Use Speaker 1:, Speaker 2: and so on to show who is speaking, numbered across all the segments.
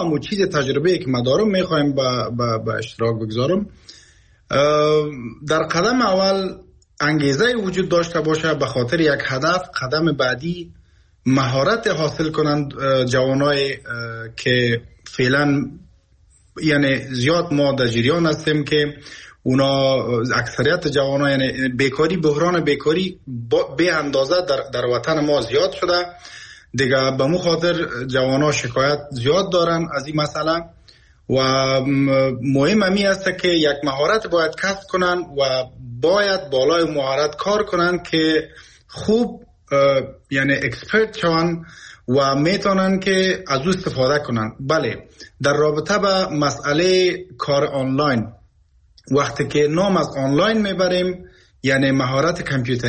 Speaker 1: همون چیز تجربه که ما دارم میخوایم با اشتراک بگذارم. در قدم اول انگیزه وجود داشته باشه به خاطر یک هدف. قدم بعدی مهارت حاصل کنند جوانای که فعلا یعنی زیاد ما در جریان هستیم که اونا اکثریت جوانان یعنی بیکاری، بحران بیکاری به اندازه در وطن ما زیاد شده دیگه. به مو خاطر جوانان شکایت زیاد دارن از این مسئله و مهم همی است که یک مهارت باید کسب کنن و باید بالای مهارت کار کنن که خوب یعنی اکسپرت شوند و میتونن که از او استفاده کنن. بله، در رابطه با مسئله کار آنلاین، وقتی که نام از آنلاین میبریم یعنی مهارت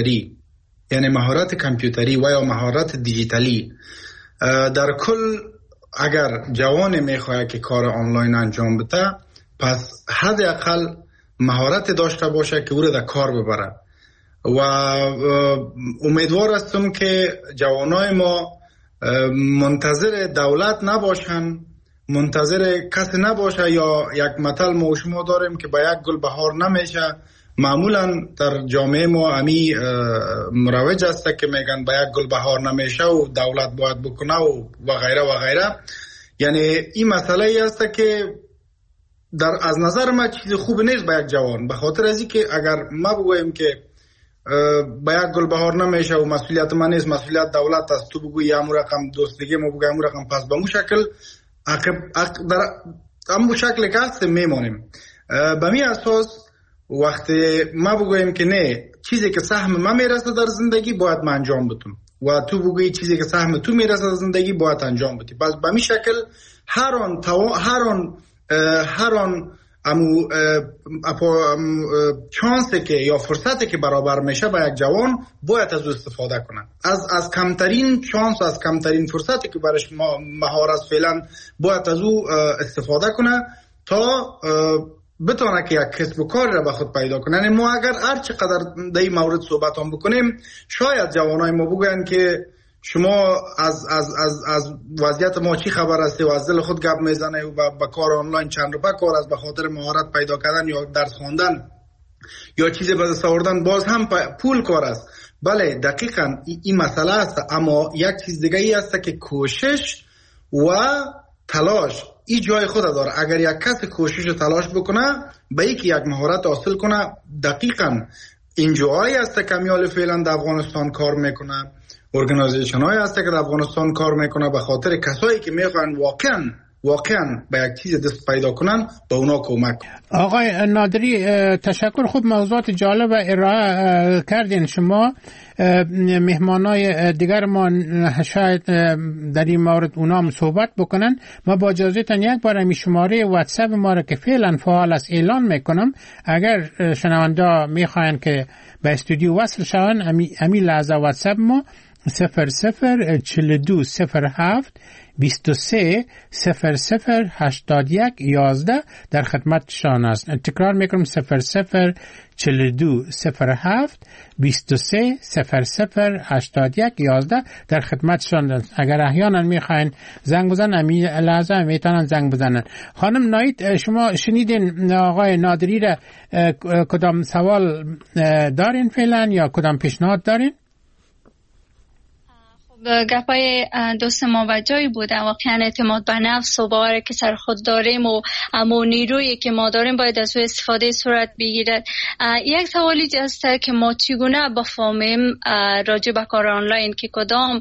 Speaker 1: کامپیوتری و یا مهارت دیجیتالی. در کل اگر جوان میخواد که کار آنلاین انجام بده، پس حداقل مهارت داشته باشه که او را در کار ببره. و امیدوار هستم که جوانای ما منتظر دولت نباشن، منتظر کسی نباشه. یا یک مثل ما و شما داریم که با یک گل بهار نمیشه. معمولا در جامعه ما امی مروج است که میگن با یک گل بهار نمیشه و دولت باید بکنه و غیره و غیره. یعنی این مسئله ای است که از نظر ما چیز خوب نیست با یک جوان، به خاطر از این که اگر ما بگوییم که با یک گل بهار نمیشه و مسئولیت من نیست، مسئولیت دولت است، تو بگویی همون رقم دوستگی ما بگوییم همون رقم، پس به مو شکل در همون شکل که هست میمانیم. به می اساس وقتی ما بگوییم که نه، چیزی که سهم ما میرسه در زندگی باید من انجام بدم و تو بگویی چیزی که سهم تو میرسه در زندگی باید انجام بدی، پس به می شکل هر آن امو چانسی که یا فرصتی که برابر میشه با یک جوان باید از او استفاده کنه. از کمترین چانس، از کمترین فرصتی که برش مهارت فعلا باید از او استفاده کنه تا بتونه که یک کسب و کار را به خود پیدا کنه. یعنی ما اگر هر چقدر در این مورد صحبت هم بکنیم، شاید جوانای ما بگن که شما از وضعیت ما چی خبر هستی و از دل خود گپ میزنه و با کار آنلاین چند روپه کار است به خاطر مهارت پیدا کردن یا درس خواندن یا چیزی به دست آوردن باز هم پول کار است. بله دقیقاً این مسئله است، اما یک چیز دیگه ای است که کوشش و تلاش این جای خود داره. اگر یک کس کوشش و تلاش بکنه به اینکه یک مهارت حاصل کنه، دقیقاً اینجایی است که کمیال فعلا در افغانستان کار میکنه، ارگانیزیشن های هست که در افغانستان کار میکنه به خاطر کسایی که میخوان واقعا به یک چیز دست پیدا کنن به اونا کمک.
Speaker 2: آقای نادری تشکر، خوب موضوعات جالب ارائه کردین. شما مهمانای دیگر ما شاید در این مورد اونا هم صحبت بکنن. ما با اجازهتون یک بار می شماره واتساپ ما را که فعلا فعال است اعلان میکنم. اگر شنونده میخواین که به استودیو وصل شون، امی لحظه واتساپ ما 004207 23 00 81 11 در خدمتشان است. تکرار میکنم 0042 07 23 00 81 11 در خدمتشان است. اگر احیانا میخواین زنگ بزنن، امی لحظه میتونن زنگ بزنن. خانم نایت، شما شنیدین آقای نادری را، کدام سوال دارین فعلا یا کدام پیشنهاد دارین؟
Speaker 3: گپای دوست ما و جایی بوده. واقعا اعتماد به نفس و باور که سر خود داریم و اما نیرویی که ما داریم باید از او استفاده صورت بگیرد. یک سوالی هست که ما چگونه بفهمیم راجع به کار آنلاین که کدام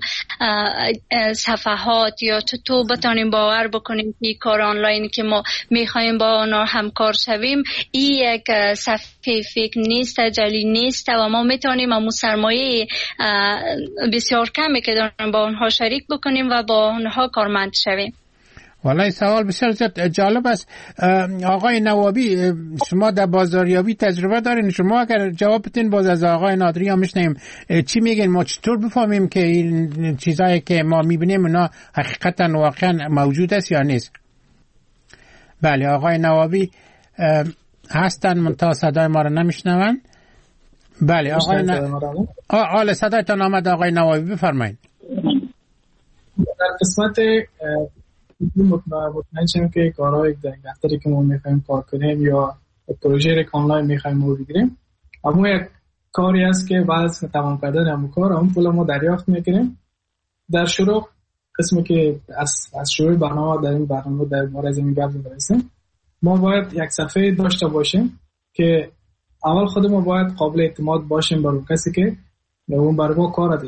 Speaker 3: صفحات یا چطور بتانیم باور بکنیم که کار آنلاین که ما میخوایم با آنها همکار شویم این یک صفحه فکر نیست، جعلی نیست و ما میتونیم امو سرمایه بسیار کمی که با اونها شریک بکنیم و با اونها کارمند شویم.
Speaker 2: والله سوال بسیار جالب است. آقای نوابی، شما در بازاریابی تجربه دارین. شما اگر جواب بدین باز از آقای نادری هم میشنیم. چی میگین؟ ما چطور بفهمیم که این چیزایی که ما میبینیم اونا حقیقتا واقعا موجود است یا نیست؟ بله آقای نوابی هستن منتها صدای ما رو نمیشنون. بله آقای صدایتان آمد. آقای نوابی بفرمایید.
Speaker 4: در قسمت مطمئن شیم که کارهای دفتری که ما میخوایم کار کنیم یا پروژه که آنلاین میخوایم ما بگیریم، اما یک کاری است که بعد از تمام کردن همون کار اون پول ما دریافت میکنیم. در شروع قسمی که از شروع برنامه در این برنامه در مورد از این گپ می‌رسیم، ما باید یک صفحه داشته باشیم که اول خود ما باید قابل اعتماد باشیم برای کسی که اون برای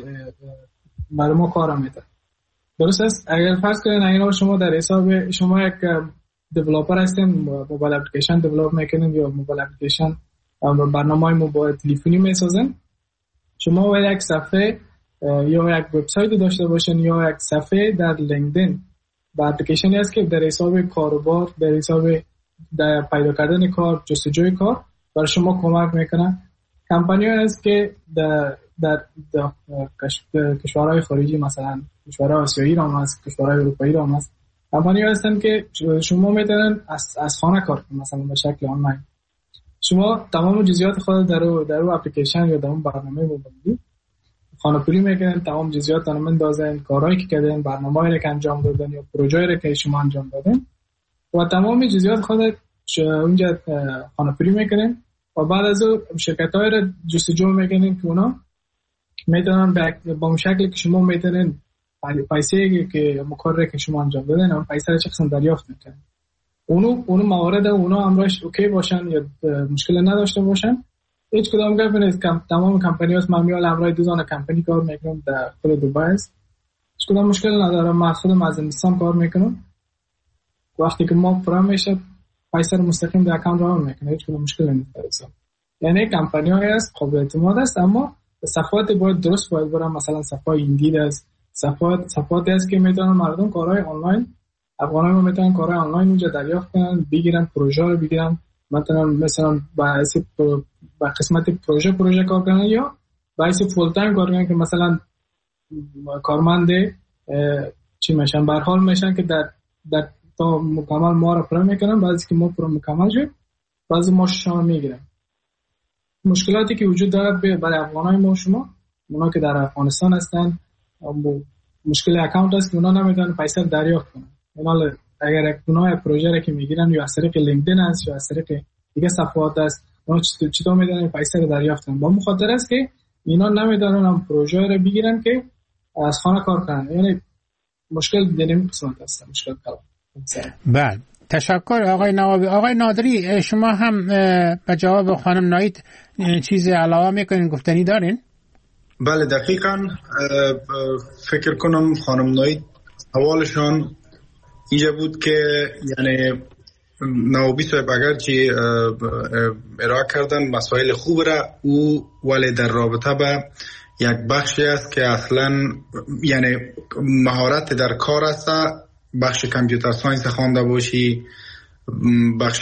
Speaker 4: ما کار میده. درست است؟ اگر فرض کنید اگر شما در حساب شما یک دیولپر هستین، موبایل اپلیکیشن دیولپ میکنین یا موبایل اپلیکیشن برنامه‌های موبایل تلفنی میسازن، شما باید یک صفحه یا یک وبسایت داشته باشین یا یک صفحه در لینکدین با اپلیکیشنی است که در حساب کاروبار، در حساب در پیدا کردن کار، جستجوی کار برای شما کمک میکنه. کمپانی‌ها هست که در کشورهای خارجی، مثلا کشورهای آسیایی هم هست، کشورهای اروپایی هم هست، کمپانی‌ها هستن که شما میتونن از خانه کار کنید، مثلا به شکل آنلاین. شما تمام جزئیات خود در اون اپلیکیشن یا در اون برنامه موبایلی خانه‌پوری میکنن، تمام جزئیات رو مندازن، کارهایی که کردن، برنامه‌ای که انجام دادن یا پروژه‌ای که شما انجام دادن و تمام جزئیات خود اونجا خانه‌پوری میکنن و بعد از اون شرکت‌های رو جستجو میکنن که اونا میتونن با اون شکلی که شما میتونن پیسه‌ای که کاری که شما انجام دادن اون پیسه رو چه قسم دریافت میکنن. اونو موارد اونا امروز اوکی باشن یا مشکل نداشته باشن، هیچ کدام گپ نیست. تمام کمپانی‌ها معمولا امروز دوزان کمپانی کار میکنن در خود دبی است، هیچ کدام مشکل نداره. ما خودم از هندوستان کار میکنم، وقتی که ما پرام میشه پیسه رو مستقیم در اکانت رو میکنه، هیچ کدام مشکل نیست. یعنی کمپانی‌ها هست قابل اعتماد است، اما صفحات باید درست باید برن. مثلا صفحه ایندید است، صفحاتی است که میتونن مردم کارهای آنلاین، افغانان میتونن کارهای آنلاین اونجا دریافت کنن، بگیرن، پروژه رو بگیرن، مثلا با قسمت پروژه کار کنن یا باعث فول تایم کار کنن که مثلا کارمند چی میشن، به هر حال میشن که در تا مکمل ما رو پر میکنن، بعضی که ما پر مکمل شد بعضی ما شما میگیرن. مشکلاتی که وجود داره برای افغانای ما شما، اونا که در افغانستان هستن، مشکل اکانت است که اونا نمیتونن پیسه دریافت کنن. اونا اگر اونا پروژه رو که میگیرن یا از طریق لینکدین است یا از طریق دیگه صفحات است، اونا چطور میتونن پیسه رو دریافت کنن؟ با مخاطر است که اینا نمیتونن هم پروژه رو بگیرن که از خانه کار کنن. یعنی مشکل دینیم قسمت است، مشکل کار.
Speaker 2: بله، تشکر آقای نوابی. آقای نادری، شما هم به جواب خانم نایید چیز علاوه میکنین، گفتنی دارین؟
Speaker 1: بله دقیقاً. فکر کنم خانم نایید سوالشان اینجا بود که یعنی نوابی صاحب اگرچه ارائه کردن مسائل خوب را، او ولی در رابطه به یک بخشی است که اصلا یعنی مهارت در کار است، بخش کامپیوتر ساینس خوانده باشی، بخش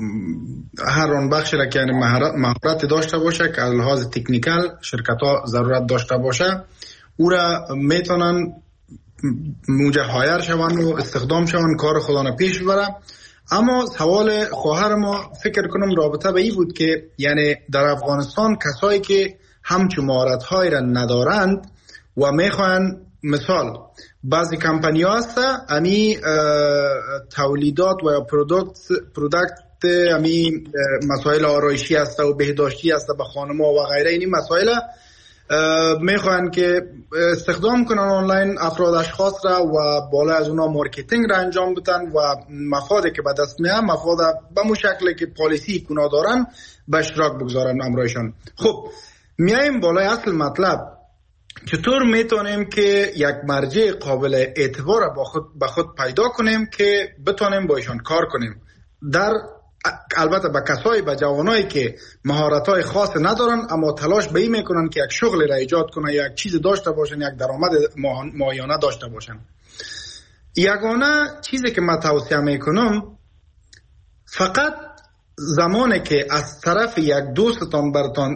Speaker 1: هر اون بخشی را که یعنی مهارت داشته باشه که از لحاظ تکنیکال شرکت ها ضرورت داشته باشه، او را میتونن موجه هایر شوند و استخدام شوند، کار خودانه پیش ببره. اما سوال خواهر ما فکر کنم رابطه به این بود که یعنی در افغانستان کسایی که همچون مهارت های را ندارند و میخواین، مثال بعضی کمپانی ها هست امی تولیدات و پرودکت امی مسائل آرایشی هست و بهداشتی هست به خانم و غیره، اینی مسائل میخوان که استخدام کنن آنلاین افراد اشخاص را و بالا از اونا مارکتینگ را انجام بدن و مفادی که به دست میاد مفاد به مو شکلی که پالیسی کنا دارن به اشتراک بگذارن امرایشان. خب میایم بالای اصل مطلب، چطور میتونیم که یک مرجع قابل اعتبار به خود پیدا کنیم که بتونیم با ایشان کار کنیم، در البته به کسایی، به جوانایی که مهارت‌های خاص ندارن اما تلاش به این میکنن که یک شغل را ایجاد کنن، یک چیز داشته باشن، یک درآمد ماهیانه داشته باشن. یگانه چیزی که من توصیه میکنم، فقط زمانی که از طرف یک دوستتان براتون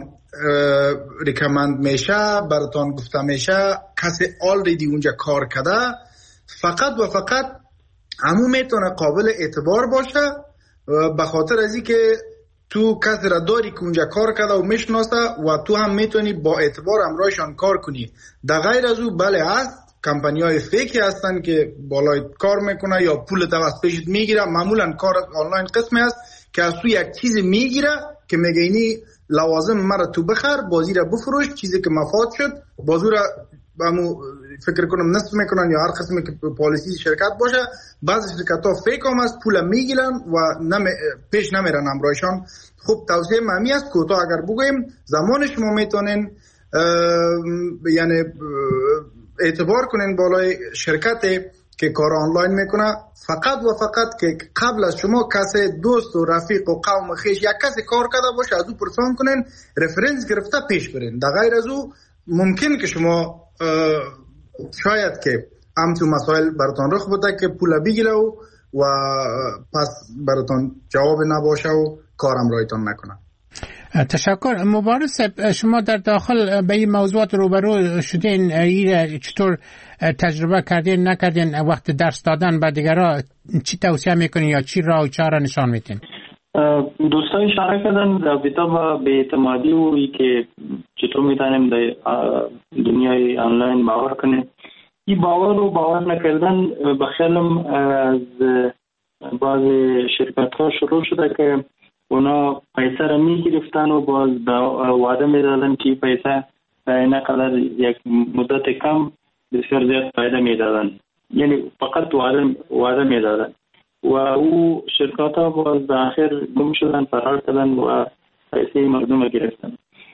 Speaker 1: ریکمند میشه، براتون گفته میشه، کسی آلریدی اونجا کار کرده، فقط و فقط همون میتونه قابل اعتبار باشه به خاطر از این که تو کسی را داری که اونجا کار کرده و میشناسه و تو هم میتونی با اعتبار امرایشان کار کنی. در غیر از او بله است کمپانی‌های فیکی هستن که بالای کار میکنه یا پول تو از پیشت میگیره. معمولا کار آنلاین قسمی است که از تو یک چیز میگیره که میگه اینی لوازم مرا تو بخر، بازی را بفروش، چیزی که مفاد شد بازو را فکر کنم نصف میکنن یا هر قسمی که پالیسی شرکت باشه. بعضی شرکت ها فیک هم است، پول میگیرن و پیش نمیرن امرایشان. خب توصیه مهمی است کوتاه اگر بگویم زمان شما میتونین یعنی اعتبار کنین بالای شرکتی که کار آنلاین میکنه، فقط و فقط که قبل از شما کسی دوست و رفیق و قوم خیش یک کسی کار کرده باشه از او پرسان کنین، رفرنس گرفته پیش برین. در غیر از او ممکن که شما شاید که همچو مسائل براتان رخ بده که پول بگیره و پس براتان جواب نباشه و کارم رایتان نکنه.
Speaker 2: تشکر. مبارز، شما در داخل به این موضوعات روبرو شدین، چطور تجربه کردین نکردین؟ وقت درس دادن به دیگران چی توصیه میکنین یا چی راه و چاره نشان میدین؟
Speaker 5: دوستان اشاره کردن رابطه با بی‌اعتمادی و که چطور میتونیم در دنیای آنلاین باور کنیم. این باور رو باور نکردن بخیالم از بعض شرکت ها شروع شده که اونا پیسه را میگرفتن و باز وعده میدادن که پیسه نه قدر یک مدت کم بسیار زیاد فایده میدادن، یعنی فقط وعده میدادن و او شرکت ها باز به آخر گم شدن، فرار کردن و پیسه مردم را گرفتن.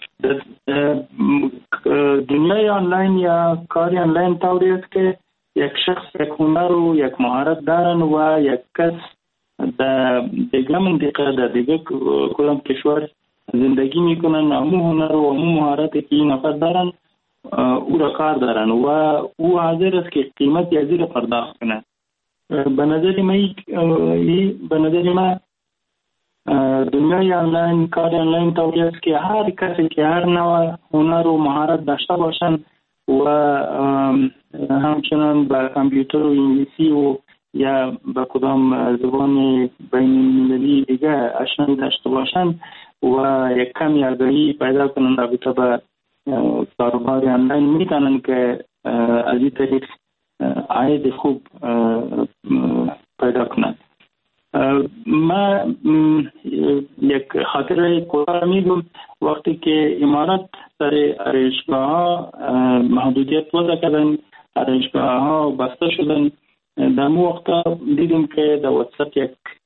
Speaker 5: دنیای آنلاین یا کاری آنلاین طوری است که یک شخص یک هنر و یک مهارت دارن و یک کس در دیگه منطقه در دیگه کدام کشور زندگی میکنن، امو هنر و امو مهارت که این نفر دارن او را کار دارن و او حاضر است که قیمت یزی را پرداخت کنه. به نظر ما دنیای آنلاین کار آنلاین طوری است که هر کسی که هر نوع هنر و مهارت داشته باشن و همچنان با کامپیوتر و انگلیسی و یا با کدام زبان بین‌المللی دیگه آشنایی داشته باشن و یک کمی آگاهی پیدا کنن رابطه با کاروبار آنلاین، میتونن که از این طریق عاید خوب پیدا کنن. ما یک خاطره کوتاه میگم. وقتی که امارات سر آرایشگاه ها محدودیت وضع کردن، آرایشگاه ها بسته شدن، در مو وقتا دیدیم که در واتساپ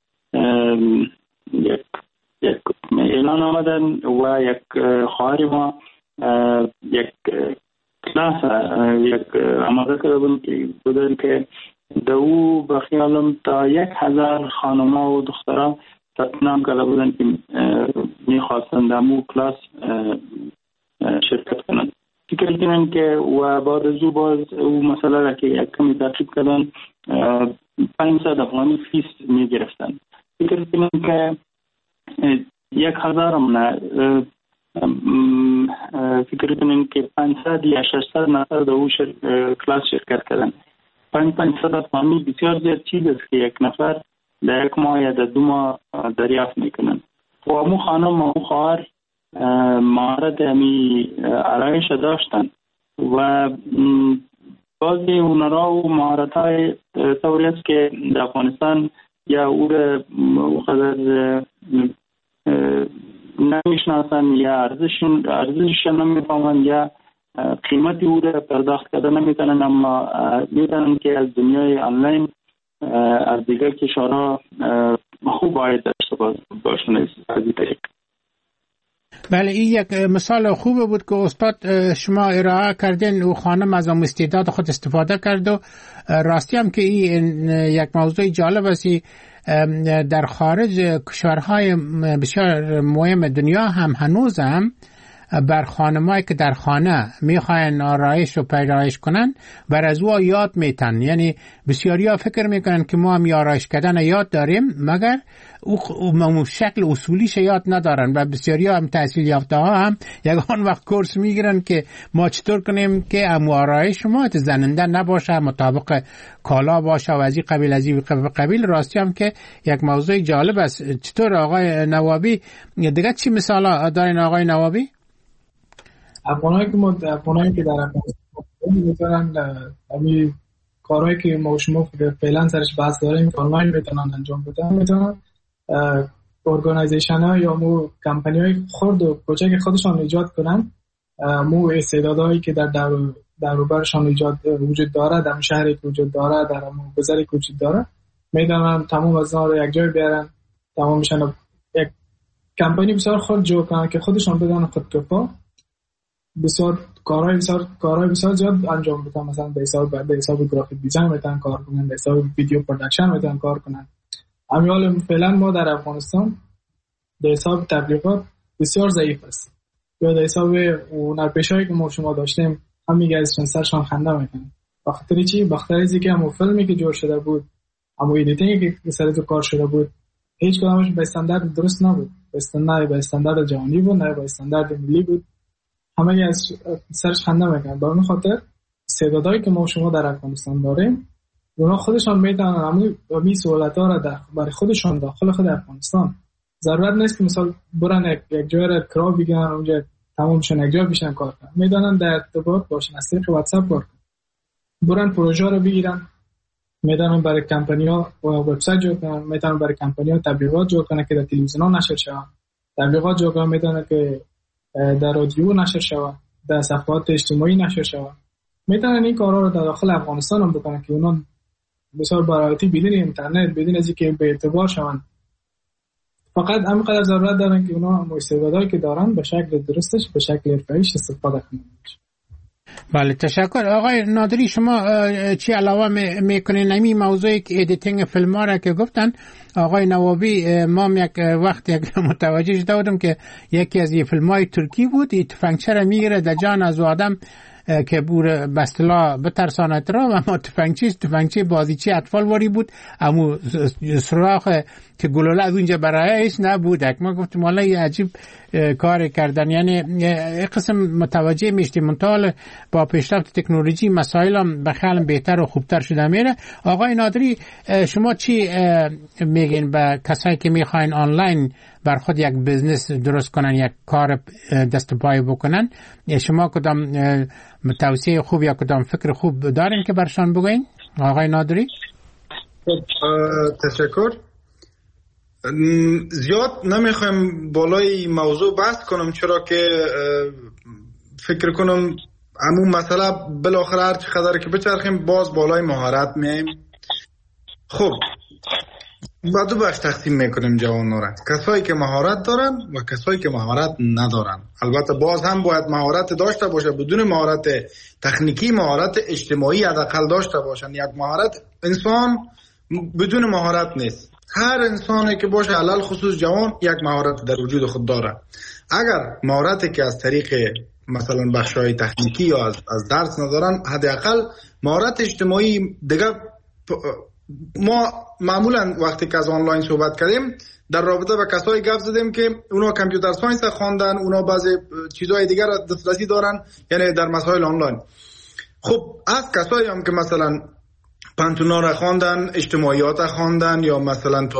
Speaker 5: یک اعلان آمدن و یک خواهر ما یک کلاس یک آماده کرده بودن که در او بخیالم تا 1000 خانما و دخترها ثبت نام کرده بودن که میخواستن در مو کلاس شرکت کنند. فکر کنن که و بعد از او باز او مسئله را که یک کمی ترتیب کردن 500 افغانی فیس میگرفتن. فکر کنن که 1000 هم نه، فکر کنن که 500 یا 600 نفر در او کلاس شرکت کردن. 500 افغانی بسیار زیاد چیز است که یک نفر در یک ماه یا در 2 ماه دریافت میکنن. و امو خانم امو خواهر مهارت همی آرایش داشتن و بعضی هنرها و مهارت های طوری است که در افغانستان یا او را قدر نمیشناسن یا ارزشش نمیفهمن یا قیمتی او را پرداخت کرده نمیتونن، اما میتونن که از دنیای آنلاین از دیگر کشورها خوب عاید داشته باشن از این طریق.
Speaker 2: بله، این یک مثال خوبه بود که استاد شما ارائه کردین و خانم از استعداد خود استفاده کرد و راستی هم که این یک موضوع جالب است. در خارج کشورهای بسیار مهم دنیا هم هنوز هم بر خانمایی که در خانه میخواین آرایش و پیرایش کنن بر از او یاد میتن. یعنی بسیاری ها فکر میکنن که ما هم آرایش کردن یاد داریم مگر او شکل اصولیش یاد ندارن و بسیاری ها هم تحصیل یافته ها هم یگان وقت کورس میگیرن که ما چطور کنیم که آرایش ما زننده نباشه، مطابق کالا باشه و از این قبیل از این قبیل. راستی هم که یک موضوع جالب است. چطور آقای نوابی دیگه چی مثال دارین آقای نوابی؟
Speaker 4: افغانایی که در افغانستان میتونن همین کارهایی که ما و شما فعلا سرش بحث داریم آنلاین میتونن انجام بدن. میتونن ارگانایزیشن ها یا مو کمپانی های خرد و کوچک خودشان ایجاد کنن. مو استعدادهایی که در روبرشان ایجاد وجود داره، در شهری که وجود داره، در گذری که وجود داره، میدونن تمام از آنها رو یک جای بیارن، تمام میشن یک کمپانی بسیار خود جو کنن که خودشان بدن خودکفا بسیار کارهای بسیار زیاد انجام بدن. مثلا به حساب گرافیک دیزاین میتونن کار کنن، به حساب ویدیو پروداکشن میتونن کار کنن. امیال فعلا ما در افغانستان به حساب تبلیغات بسیار ضعیف است، یا در حساب هنرپیشه‌ای که ما شما داشتیم هم میگه از سرشان خنده میکنن. بخاطر چی؟ بخاطر اینکه که همون فیلمی که جور شده بود، همون ادیتینگی که سر تو کار شده بود، هیچ کدامش به استاندارد درست نبود. به استاندارد جهانی بود، نه به استاندارد ملی بود. همه از سرش خنده میکنن. به اون خاطر استعدادایی که ما شما در افغانستان داریم، اونا خودشان میتونن همین سهولت‌ها را برای خودشان داخل خود افغانستان، ضرورت نیست که مثلا برن یک جای را کرا بگیرن اونجا تمامشون یک جا بشن کار کنن. میدونن در ارتباط باشن، از طریق واتساپ کار کنن، برن پروژه رو بگیرن، میدونن برای کمپانی‌ها وبسایت جور کنن، میتونن برای کمپانی‌ها تبلیغات جور کنن که در تلویزیون نشر شود، تبلیغات جور کنن میتونن که در رادیو نشر شود، در صفحات اجتماعی نشر شود. میتونن این کارا رو در داخل افغانستان هم بکنن که اونا بسیار برایتی بدون اینترنت، بدون از اینکه به اعتبار شون، فقط همینقدر ضرورت دارن که اونا استعدادایی که دارن به شکل درستش، به شکل حرفه‌ایش استفاده کنن.
Speaker 2: بله تشکر. آقای نادری شما چی علاوه میکنین همین موضوعی که ادیتینگ فیلم ها را که گفتن آقای نوابی؟ ما یک وقت متوجه شده بودم که یکی از این فیلم های ترکی بود، این تفنگچه را میگیره در جان از آدم که بور بستلا بترسانت را، و ما تفنگچه بازیچه اطفال واری بود، اما سراخ که گلوله از اونجا برایش نبود. ما گفتیم والا یه عجیب کار کردن. یعنی قسم متوجه میشتیم منتال با پیشرفت تکنولوژی مسائل هم بخیالم بهتر و خوبتر شده میره. آقای نادری شما چی میگین به کسایی که میخواین آنلاین بر خود یک بزنس درست کنن، یک کار دست پای بکنن؟ شما کدام توصیه خوب یا کدام فکر خوب دارین که برشان بگوین آقای نادری؟
Speaker 1: تشکر. زیاد نمیخوایم بالای موضوع بحث کنم، چرا که فکر کنم همون مسئله بالاخره هر چقدر که بچرخیم باز بالای مهارت میایم. خب با دو بخش تقسیم میکنیم جوانان را، کسایی که مهارت دارن و کسایی که مهارت ندارن. البته باز هم باید مهارت داشته باشه، بدون مهارت تکنیکی مهارت اجتماعی حداقل داشته باشن. یک مهارت انسان بدون مهارت نیست. هر انسانی که باشه علل خصوص جوان یک مهارت در وجود خود داره. اگر مهارتی که از طریق مثلا بخشای تکنیکی یا از درس ندارن، حداقل مهارت اجتماعی دیگه. ما معمولا وقتی که از آنلاین صحبت کردیم در رابطه با کسایی گپ زدیم که اونا کامپیوتر ساینس خواندن، اونا بعضی چیزهای دیگر دسترسی دارن، یعنی در مسائل آنلاین. خب از کسایی هم که مثلا پانتونا را خواندن، اجتماعیات خواندن، یا مثلا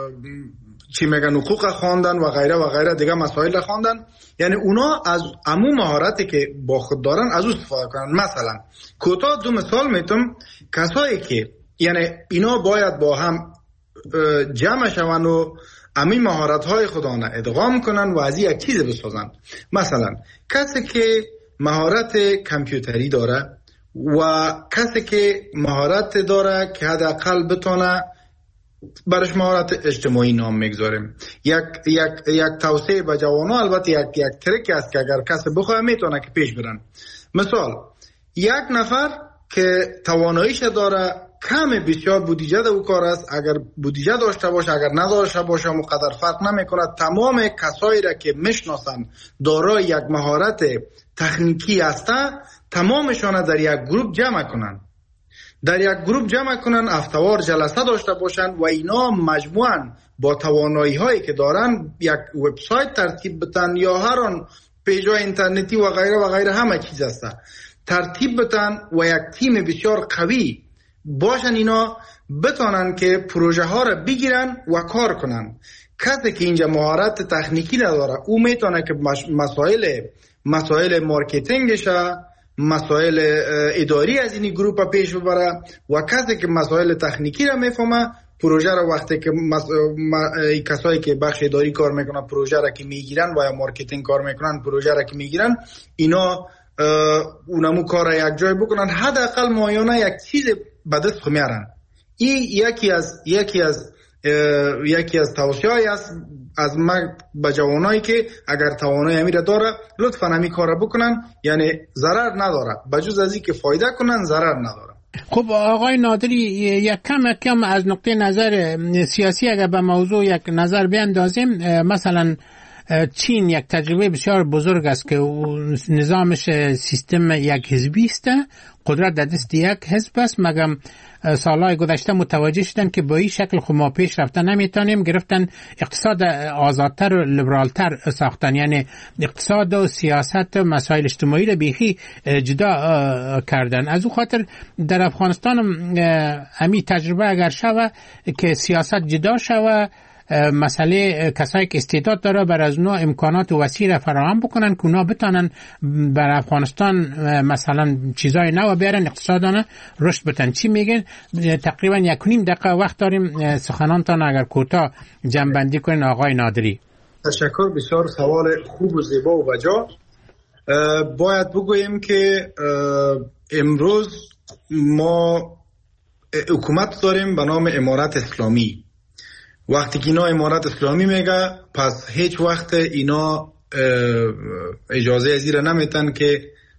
Speaker 1: چی میگن حقوق خواندن و غیره و غیره دیگه مسائل خواندن، یعنی اونا از عموم مهارتی که با خود دارن از اون استفاده کنن. مثلا کوتاه دو مثال میتونم، کسایی که یعنی اینا باید با هم جمع شون و همین مهارت‌های خودانه ادغام کنن و از یک چیز بسازن. مثلا کسی که مهارت کامپیوتری داره و کسی که مهارت داره که حداقل بتونه برش مهارت اجتماعی نام میگذاریم. یک توصیه به جوانان، البته یک تریک است که اگر کسی بخواه میتونه که پیش برن. مثال یک نفر که تواناییش داره، کم بسیار بودجه در او کار است، اگر بودجه داشته باشه اگر نداشته باشه مقدر فرق نمیکنه. تمام کسایی را که میشناسن دارای یک مهارت تکنیکی هستن، تمامشان در یک گروه جمع کنن، در یک گروه جمع کنن، هفته‌وار جلسه داشته باشن و اینا مجموعاً با توانایی هایی که دارن یک وبسایت ترتیب بدن یا هر آن پیجای اینترنتی و غیره همه چیز هست ترتیب بدن و یک تیم بسیار قوی باشن، اینا بتونن که پروژه ها را بگیرن و کار کنن. کسی که اینجا مهارت تکنیکی نداره او میتونه که مسائل مارکتینگش، مسائل اداری از این گروه پیش ببره و کسی که مسائل تکنیکی را میفهمه پروژه را وقتی که کسایی که بخش اداری کار میکنن پروژه را که میگیرن و یا مارکتینگ کار میکنن پروژه را که میگیرن اینا اونمو کار را یک جای بکنن حداقل ماهیانه یک چیز به دست میارن. این یکی از توصیه‌ای است از من به جوانایی که اگر توانایی امیر داره لطفاً همین کارا بکنن، یعنی ضرر نداره، بجز از این که فایده کنن ضرر نداره.
Speaker 2: خب آقای نادری یک کم از نقطه نظر سیاسی اگر به موضوع یک نظر بیندازیم، مثلا چین یک تجربه بسیار بزرگ است که نظامش سیستم یک حزبی است، قدرت در دست یک حزب است، مگم سالهای گذشته متوجه شدن که با این شکل خود ما پیش رفتن نمیتونیم، گرفتن اقتصاد آزادتر و لیبرالتر ساختن، یعنی اقتصاد و سیاست و مسائل اجتماعی را بیخی جدا کردن. از او خاطر در افغانستان امی تجربه اگر شوه که سیاست جدا شوه، مسئله کسایی که استعداد داره بر از نوع امکانات وسیع را فراهم بکنن که اونا بتانن بر افغانستان مثلا چیزای نو بیارن، اقتصادانه رشد بتن. چی میگن؟ تقریبا 1.5 دقیقه وقت داریم، سخنانتان اگر کوتاه جمع‌بندی کنین آقای نادری.
Speaker 1: تشکر، بسیار سوال خوب و زیبا و بجا. باید بگوییم که امروز ما حکومت داریم به نام امارت اسلامی. وقتی که اینا امارت اسلامی میگه پس هیچ وقت اینا اجازه ازیره نمیتن که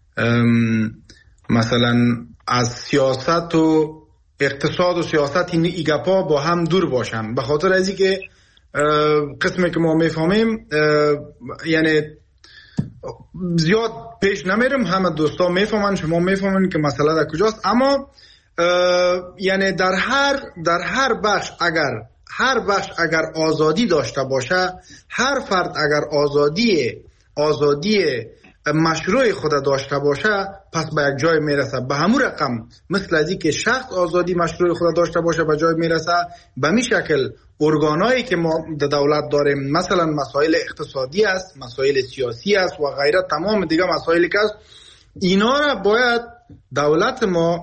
Speaker 1: مثلا از سیاست و اقتصاد و سیاست این ایگپا با هم دور باشن، به خاطر ازی که قسمی که ما میفهمیم یعنی زیاد پیش نمیرم، همه دوستا میفهمن، شما میفهمن که مسئله در کجاست، اما یعنی در هر بخش اگر آزادی داشته باشه، هر فرد اگر آزادی مشروع خود داشته باشه پس به یک جای میرسه. به همون رقم مثل ازی که شخص آزادی مشروع خود داشته باشه به جای میرسه، به می شکل ارگانایی که ما در دولت داریم، مثلا مسائل اقتصادی است، مسائل سیاسی است و غیره، تمام دیگه مسائلی که است، اینا را باید دولت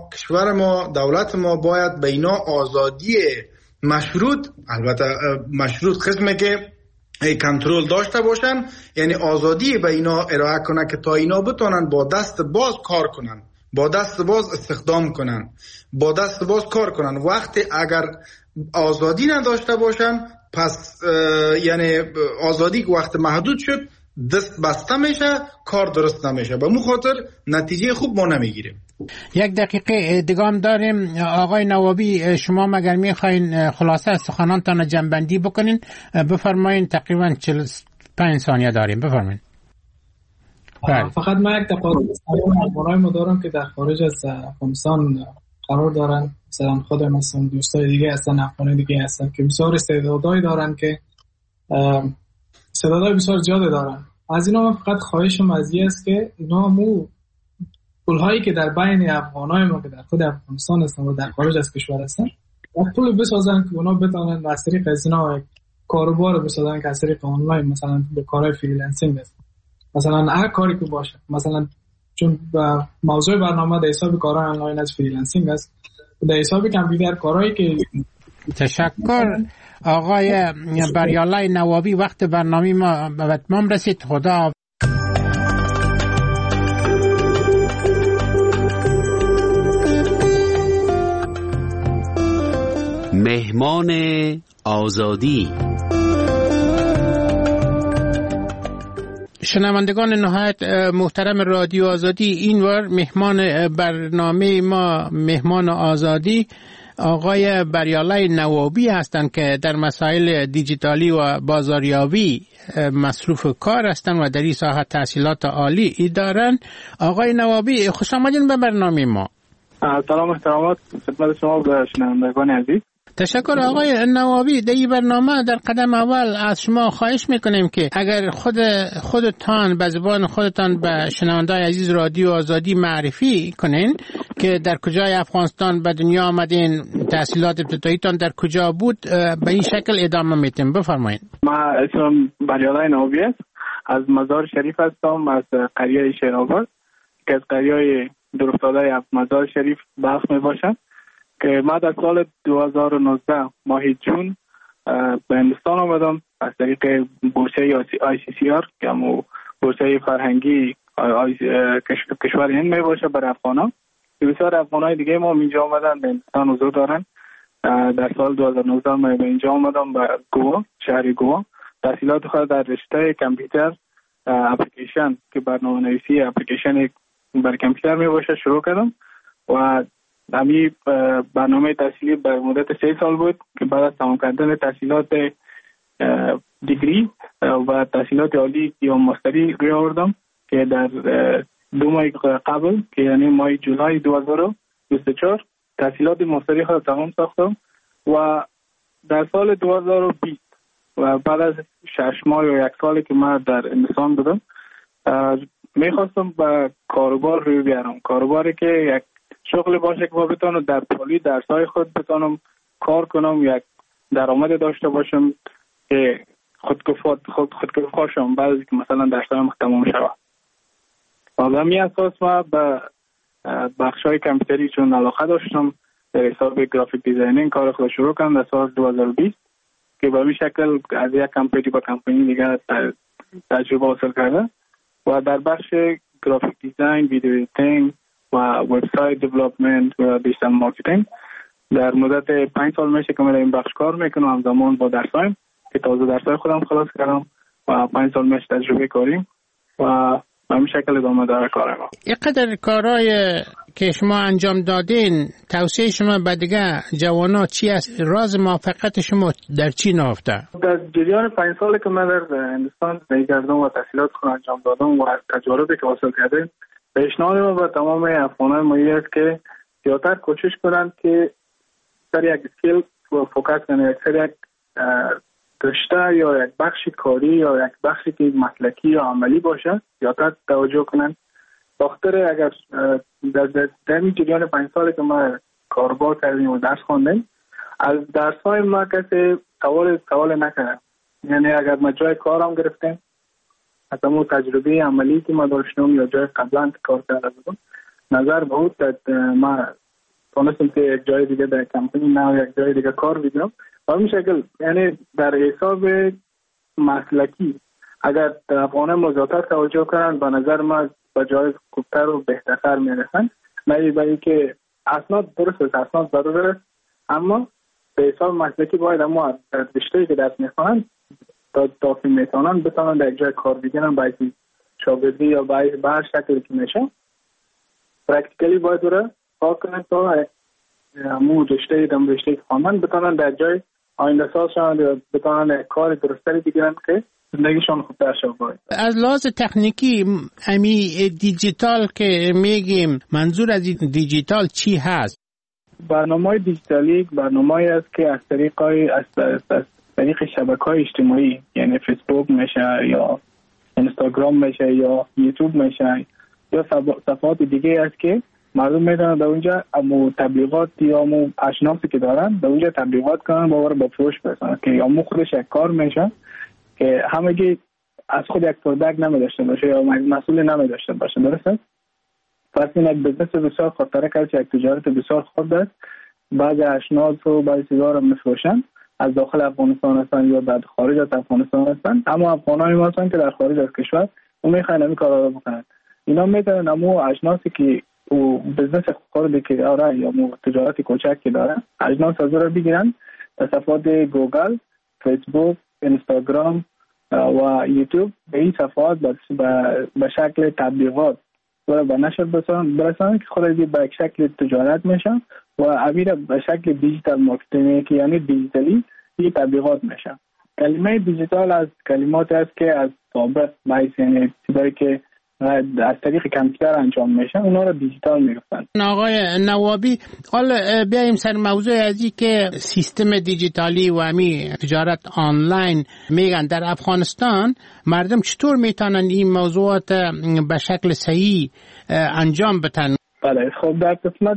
Speaker 1: ما باید به اینا آزادی مشروط، البته مشروط قسمه که کنترل داشته باشن، یعنی آزادی به اینا ارائه کنه که تا اینا بتونن با دست باز کار کنن، با دست باز استخدام کنن، با دست باز کار کنن. وقتی اگر آزادی نداشته باشن پس یعنی آزادی که وقت محدود شد دست بسته میشه، کار درست نمیشه، به مو خاطر نتیجه خوب ما نمیگیریم.
Speaker 2: 1 دقیقه دیگه داریم. آقای نوابی شما مگر میخواین خلاصه از سخنانتان جمع‌بندی بکنین؟ بفرمایین، تقریبا 45 ثانیه داریم، بفرمایین.
Speaker 4: فقط من یک تقاضای برای ما دارم که در خارج از افغانستان قرار دارن، مثلا خود مثلا دوستای دیگه هستن، افغانای دیگه هستن که بسیار استعدادایی دارن، که استعدادای بسیار زیاد دارن. از اینا من فقط خواهشم از این است که اینا پول‌هایی که در بین افغانای ما که در خود افغانستان هستن و در خارج از کشور هستن، پول بسازن که اونا بتونن از طریق از اینا کاروبار بسازن که از طریق آنلاین، مثلا به کارهای فریلنسینگ است، مثلا هر کاری که باشه، مثلا چون موضوع برنامه در حساب کارهای آنلاین از فریلنسینگ است، در حساب کامپیوتر کارهایی که.
Speaker 2: تشکر آقای بریالای نوابی، وقت برنامه ما به اتمام رسید. خدا
Speaker 6: مهمان آزادی.
Speaker 2: شنوندگان نهایت محترم رادیو آزادی، اینوار مهمان برنامه ما، مهمان آزادی، آقای بریالای نوابی هستند که در مسائل دیجیتالی و بازاریابی مصروف کار هستند و در این ساحه تحصیلات عالی دارند. آقای نوابی خوش آمدین به برنامه ما.
Speaker 7: سلام احترامات خدمت شما و شنوندگان عزیز.
Speaker 2: تشکر آقای نوابی. در این برنامه در قدم اول از شما خواهش میکنیم که اگر خودتان به زبان خودتان به شنوندگان عزیز رادیو آزادی معرفی کنین که در کجای افغانستان به دنیا آمدین، تحصیلات ابتداییتان در کجا بود، به این شکل ادامه میتیم. بفرمایید.
Speaker 7: من اسمم بریالای نوابی است، از مزار شریف هستم، از قریه شیرآباد که از قریای دورافتاده مزار شریف بلخ می باشد که من در سال 2019 ماه جون به هندوستان آمدم از طریق بورسه ICCR که همو بورسه فرهنگی کشور هند می باشه برای افغانان. بسیار افغانای دیگه ما اینجا آمدن به هندوستان حضور دارن. در سال 2019 من به اینجا آمدم به گوا، شهر گوا. تحصیلات خود در رشته کامپیوتر اپلیکیشن که برنامه‌نویسی اپلیکیشن برای کامپیوتر می باشه شروع کردم و همی برنامه تحصیلی به مدت 3 سال بود که بعد از تمام کردن تحصیلات دیگری و تحصیلات عالی یا ماستری روی آوردم که در 2 ماه قبل که یعنی ماه جولای 2024 تحصیلات ماستری خود تمام ساختم و در سال 2020 و بعد از 6 ماه یا 1 سالی که من در هندوستان بودم میخواستم به کاروبار روی بیارم. کاروباری که یک شغل باشه که ما بتونم در پالی درسای خود بتونم کار کنم، یک درآمد داشته باشم که خودکفا شم بعد از که مثلا درسای تمام شود. و به همین اساس ما به بخشای کامپیوتری چون علاقه داشتم در حساب گرافیک دیزاینینگ کار خود شروع کردم در سال 2020 که به این شکل از یک کمپانی به کمپانی دیگه تجربه حاصل کرده و در بخش گرافیک دیزاین، ویدیو ایدیتینگ و وبسایت دیولپمنت و دیجیتال مارکتینگ در مدت 5 سال میشه که من این بخش کار میکنم. همزمان با درسایم که تازه درسای خودم خلاص کردم و 5 سال میشه تجربه کاریم و به این شکل ادامه داره کار ما.
Speaker 2: اینقدر کارهای که شما انجام دادین توصیه شما به دیگه جوانا چی است؟ راز موفقیت شما در چی نهفته؟
Speaker 7: در جریان 5 سالی که من در هندوستان میگردم و تحصیلات خود انجام دادم و تجاربی که حاصل کردم پیشنهاد ما به تمام افغانان مایه است که زیادتر کوشش کنند که سر یک اسکیل فوکس کنند، سر یک رشته یا یک بخش کاری یا یک بخشی که مسلکی یا عملی باشه زیادتر توجه کنند. بخاطر اگر در این جریان 5 سالی که ما کاربار کردیم و درس خواندیم از درس‌های ما کسی سوال نکنه. یعنی اگر ما جای کارم گرفتیم از اون تجربه عملی که ما داشتم یا جای قبلا کار کرده بودم نظر بود ما تونستم که یک جای دیگه در کمپانی نه یک جای دیگه کار بگیرم و همین شکل یعنی در حساب مسلکی اگر افغانان مزیاتر توجه کنند به نظر ما به جای خوبتر و بهتر میرسند. نه برای که اسناد درست است، اسناد ضرور است، اما به حساب مسلکی باید اما در رشته‌ای که درس میخوانند تا که میتونن بتونن در جای کار بگیرن باید شاگردی یا باید به هر شکلی که میشه پرکتیکلی باید دوره کار کنن تا همون رشته که خواندن بتونن در جای آینده ساز شوند یا بتونن کار درستری بگیرن که زندگیشون خوبتر شود.
Speaker 2: از لحاظ تکنیکی امی دیجیتال که میگیم منظور از دیجیتال چی هست؟
Speaker 7: برنامه‌های دیجیتالی برنامه‌ای است که از طریق شبکه‌های اجتماعی یعنی فیسبوک میشه یا اینستاگرام میشه یا یوتیوب میشه یا صفحات دیگه است که مردم میتونن در اونجا امو تبلیغات یا امو اشناسی که دارن در اونجا تبلیغات کنن با فروش برسن که امو خودش یک کار میشه که همگی از خود یک پروداکت نمیداشته باشه یا مسئول نمیداشته باشه. درسته؟ پس این یک بزنس بسیار خطرناک است، یک تجارت بسیار خرد است. بعضی اشناس و بعضی چیزا رو میفروشن از داخل افغانستان هستن یا در خارج از افغانستان هستن، اما افغانای ما هستن که در خارج از کشور اون میخوان همین کارا رو بکنن. اینا میتونن امو اشناسی که او بزنس خردی که داره یا مو تجارت کوچک که داره اجناس از رو بگیرن در صفحات گوگل، فیسبوک، اینستاگرام و یوتیوب به این صفحات به شکل تبلیغات و به نشر برسانن که خود به شکل تجارت میشن و امیر به شکل دیجیتال مارکتینگ که یعنی دیجیتالی این تبلیغات میشن. کلمه دیجیتال از کلمات است که از سابق باعث یعنی چیزایی که از طریق کامپیوتر انجام میشه اونا رو دیجیتال میگفتن.
Speaker 2: آقای نوابی حالا بیایم سر موضوع ازی که سیستم دیجیتالی و همی تجارت آنلاین میگن در افغانستان مردم چطور میتونن این موضوعات به شکل صحیح انجام بدن؟
Speaker 7: بله خب در قسمت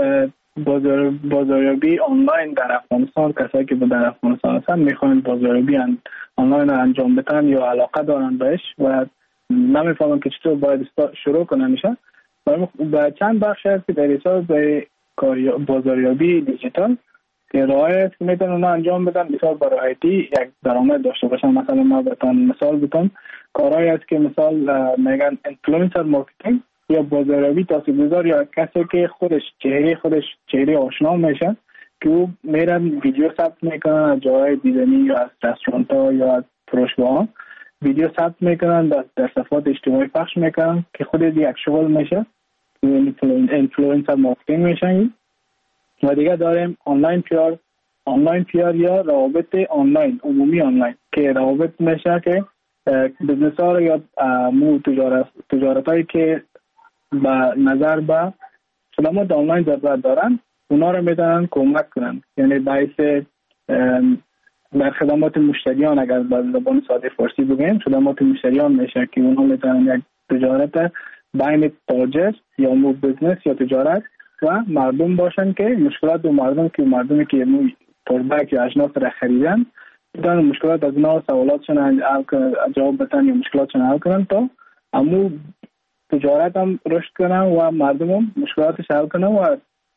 Speaker 7: بازاریابی آنلاین در افغانستان کسایی که در افغانستان هستن میخوان بازاریابی آنلاین رو انجام بدن یا علاقه دارن بهش و نمیفهمن که چطور باید شروع کنن میشه و چند بخش هست که در حساب بازاریابی دیجیتال که راهی است که میتونن اونا انجام بدن. مثال برای IT یک درآمد داشته باشن. مثلا ما بهتون مثال بگم، کارهایی است که مثال میگن اینفلوئنسر مارکتینگ یا بازاریابی تاثیرگذار یا کسی که خودش چهره آشنا میشه که او میرن ویدیو ثبت میکنن از جای دیدنی یا از رستوران ها یا از فروشگاه، ویدیو ثبت میکنن در صفحات اجتماعی پخش میکنن که خود یک شغل میشه، اینفلوئنسر مارکتینگ میشن. و دیگه داریم آنلاین پیار یا روابط آنلاین، عمومی آنلاین که روابط میشه که بزنس ها رو یا تجارت هایی که با نظر به خدمات آنلاین ضرورت دارن اونا رو میتونن کمک کنن. یعنی باعث در خدمات مشتریان، اگر با زبان ساده فارسی بگیم خدمات مشتریان میشه که اونا میتونن یک تجارت بین تاجر یا مو بزنس یا تجارت و مردم باشن که مشکلات و مردمی که پروداکت یا اجناس را خریدن میتونن مشکلات از اونا سوالاتشون جواب بدن یا مشکلاتشون حل کنن تا امو تجارت هم رشد کنن و مردم هم مشکلاتش حل کنن. و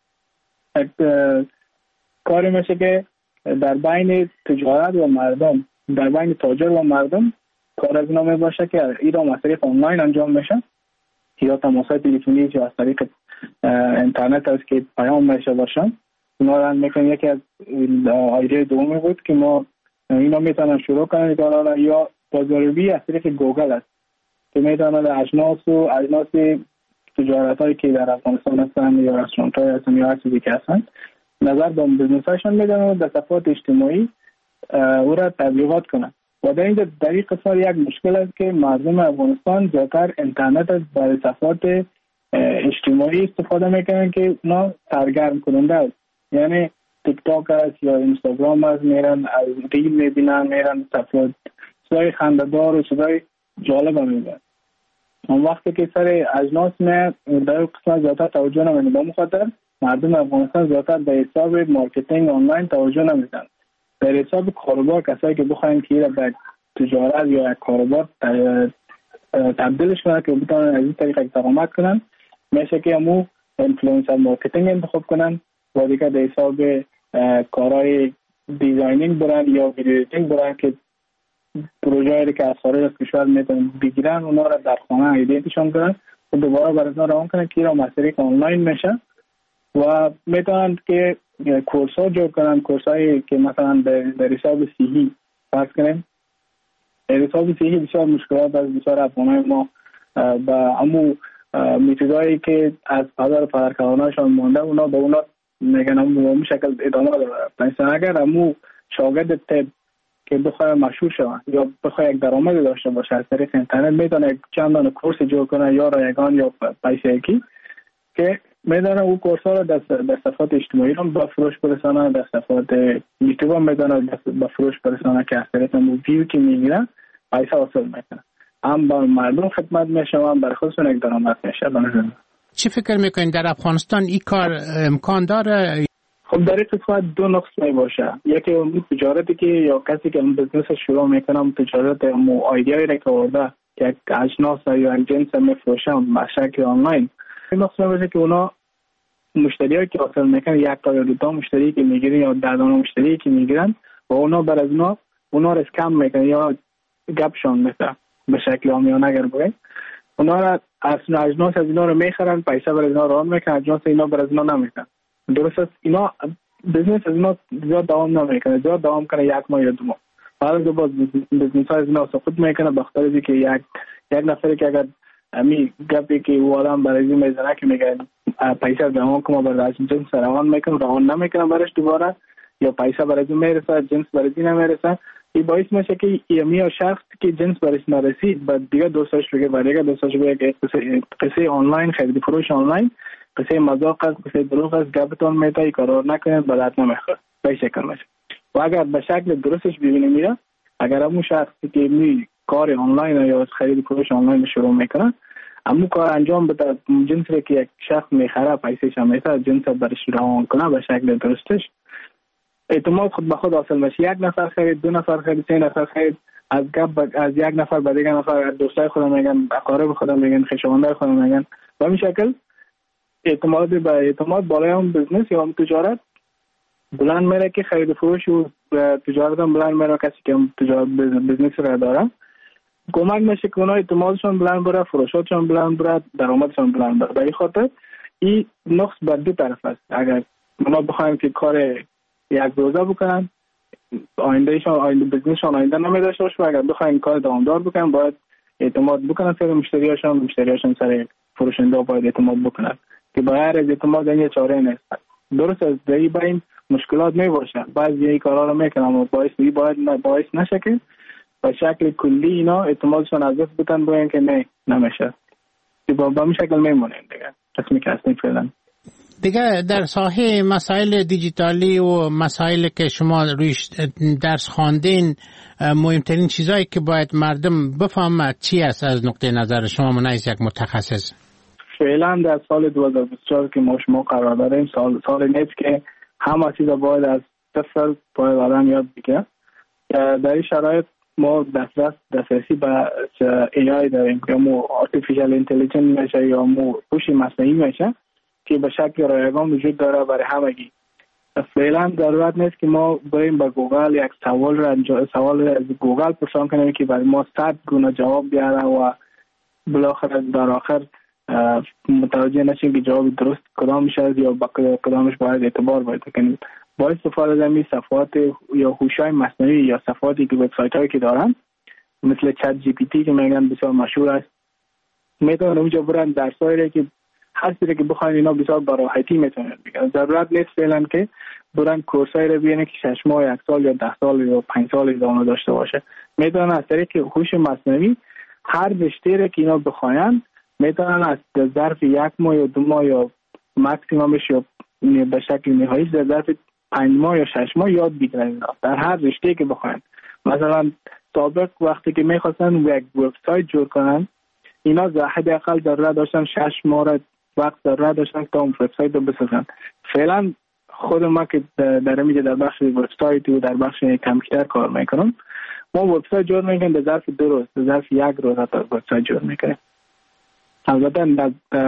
Speaker 7: کاری میشه که در بین تجارت و مردم، در بین تاجر و مردم کار از نامه باشه که ایران از طریق آنلاین انجام میشه یا تماسات تلفنی یا از طریق اینترنت است که پیام میشه باشن. اونا رو میکنن. یکی از ایده دومی بود که ما اینا میتونن شروع کنن کارا یا بازاریابی از طریق گوگل است که میتونن اجناس تجارت هایی که در افغانستان هستن یا رستورانت های هستن یا هر چیزی که هستن نظر به بزنس هاشون میدن و در صفحات اجتماعی او را تبلیغات کنن. و در این قسمت یک مشکل است که مردم افغانستان زیادتر اینترنت از برای صفحات اجتماعی استفاده میکنن که اونا سرگرم کننده است. یعنی تیک تاک است یا اینستاگرام است، میرن از ریل میبینن، میرن صفحات چیزای خنده‌دار و چیزای جالب میبینن. اون وقتی که سر اجناس در قسمت زیادتر توجه نمیدن. با مخاطر مردم افغانستان زیادتر به حساب مارکتینگ آنلاین توجه نمیدن. در حساب کاروبار کسایی که بخواین که به تجارت یا یک کاروبار تبدیلش کنن که بتونن از این طریق درآمد کنن میشه که همو اینفلوئنسر مارکتینگ انتخاب کنن و دیگه در حساب کارهای دیزاینینگ برن یا ویدیو ایدیتینگ برن که پروژه‌ای که از خارج از کشور میتونن بگیرن اونا را در خانه ایدیتشون کنن و دوباره برای اونا روان کنن که اینا مسئله آنلاین میشه. و میتونن که کورس ها جور کنن، کورس هایی که مثلا در حساب صحی فرض کنیم. در حساب صحی بسیار مشکلات از بسیار افغانای ما با امو میتودایی که از پدر پدرکارانشان مونده اونا به اونا میگن امو شکل ادامه داره. مثلا اگر امو شاگرد تب که بخواه مشهور شوه یا بخواه یک درآمد داشته باشه از طریق اینترنت میتونه چندان کورس جور کنه یا رایگان یا پیسه کی که میدانه او کورس ها رو در صفحات اجتماعی رو به فروش برسانه، در صفحات یوتیوب هم میدانه به فروش برسانه که از طریق ویو که میگیرن پیسه حاصل میکنه. هم با مردم خدمت میشه و هم برای خودشون یک درآمد میشه.
Speaker 2: چی فکر میکنین در افغانستان این کار امکان داره؟
Speaker 7: خب در این قسمت دو نقص می باشه. یکی اون تجارتی که یا کسی که اون بزنس شروع میکنه تجارت مو ایده‌ای را که آورده که یک اجناس یا یک جنس میفروشه به شکل آنلاین نقص می باشه که اونا مشتریایی که حاصل میکنن یک تا یا دو تا مشتری که میگیرن یا 10 تا مشتری که میگیرن و اونا بر از اونا رو اسکم میکنن یا گپشون میده به شکل عامیانه اگر بگیم اونا را اجناس از اینا رو میخرن پیسه بر اینا رو میکنن اجناس اینا بر از اینا نمیکنن. درست است اینا بزنس از اینا زیاد دوام نمیکنه، زیاد دوام کنه یک ماه یا 2 ماه بعد دوباره بزنس ها از اینا سقوط میکنه به خاطر اینکه یک نفری که اگر امی گپی که او آدم برای این میزنه که میگه پیسه دوام کنه برای جنس روان میکنه روان نمیکنه برش دوباره یا پیسه برای این میرسه جنس برای این نمیرسه. این باعث میشه که یا شخص که جنس برش نرسید بعد دیگه دوستاش بگه بعد دیگه دوستاش بگه که قصه آنلاین خرید فروش آنلاین قصه مذاق است، قصه دروغ است، گپتون میتایی کارور نکنید بلد نمیخواد به شکل میشه. و اگر به شکل درستش ببینیم میره اگر همون شخصی که کار آنلاین یا خرید فروش آنلاین شروع میکنه همون کار انجام بده جنسی که یک شخص میخره پیسه‌ش هم میشه جنس برش روان کنه به شکل درستش اعتماد خود به خود حاصل میشه. 1 نفر خرید 2 نفر خرید 3 نفر خرید از یک نفر به دیگر نفر، دوستای خودم میگن، اقارب خودم میگن، خویشاوندای خودم میگن. به این شکل اعتماد بالای اون بزنس یا اون تجارت بلند میره که خرید و فروش و تجارت هم بلند میره. کسی که تجارت بزنس را داره کمک میشه که اونها اعتمادشون بلند بره، فروشاتشون بلند بره، درآمدشون بلند بره. به این خاطر این نقص بر دو طرف است. اگر اونا بخوایم که کار یک روزه بکنن، آینده بزنسشون آینده نمیداشته باشه. و اگر بخوایم کار دوامدار بکنن باید اعتماد بکنن سر مشتریاشون سر فروشنده باید اعتماد بکنن که بغیر از اعتماد این چاره نیست. درست از این با این مشکلات می باشه، بعضی این کارا رو میکنن اما باعث نشه که به شکل کلی اینا اعتمادشون از دست بدن، بگن که نه نمیشه. با این شکل میمونن دیگه. قسمی که هستیم فعلا.
Speaker 2: دیگه در ساحه مسائل دیجیتالی و مسائل که شما رویش درس خواندین، مهمترین چیزایی که باید مردم بفهمند چی است از نقطه نظر شما منعیز یک متخصص؟
Speaker 7: فعلا در سال 2024 که ما شما قرار داریم، سال نیست که همه چیز باید از صفر باید آدم یاد بگیره. در این شرایط ما دسترسی به AI داریم که مو artificial intelligence میشه یا مو هوش مصنوعی میشه که به شکل رایگان وجود داره برای همگی. فعلا ضرورت نیست که ما بریم به گوگل یک سوال از گوگل پرسان کنیم که برای ما 100 گونه جواب بیاره و بالاخره در آخر متوجه نشیم که جواب درست کدام میشه یا کدامش باید اعتبار باید کنیم. با استفاده از این صفحات یا هوش‌های مصنوعی یا صفحاتی که وبسایت‌هایی که دارن مثل چت جی پی تی که میگن بسیار مشهور است، میتونن اونجا برن درسایی که هر چیزی که بخواین اینا بسیار با راحتی میتونن بگیرن. ضرورت نیست فعلا که برن کورسایی رو ببینن که 6 ماه، 1 سال یا 10 سال یا 5 سال ادامه داشته باشه. میتونن از طریق هوش مصنوعی هر رشته‌ای که اینا بخواین میتونن از ظرف 1 ماه یا 2 ماه یا ماکسیممش یا به شکل نهایی در ظرف 5 ماه یا 6 ماه یاد بگیرن در هر رشته‌ای که بخواین. مثلا سابق وقتی که می‌خواستن یک وبسایت جور کنن، اینا حداقل ضرورت داشتن 6 ماه وقت ضرورت داشتن تا اون وبسایت رو بسازن. فعلا خود ما که در بخش وبسایت و در بخش کامپیوتر کار میکنم، ما وبسایت جور میکنیم به ظرف 2 روز، به ظرف 1 روز تا وبسایت جور میکنیم. البته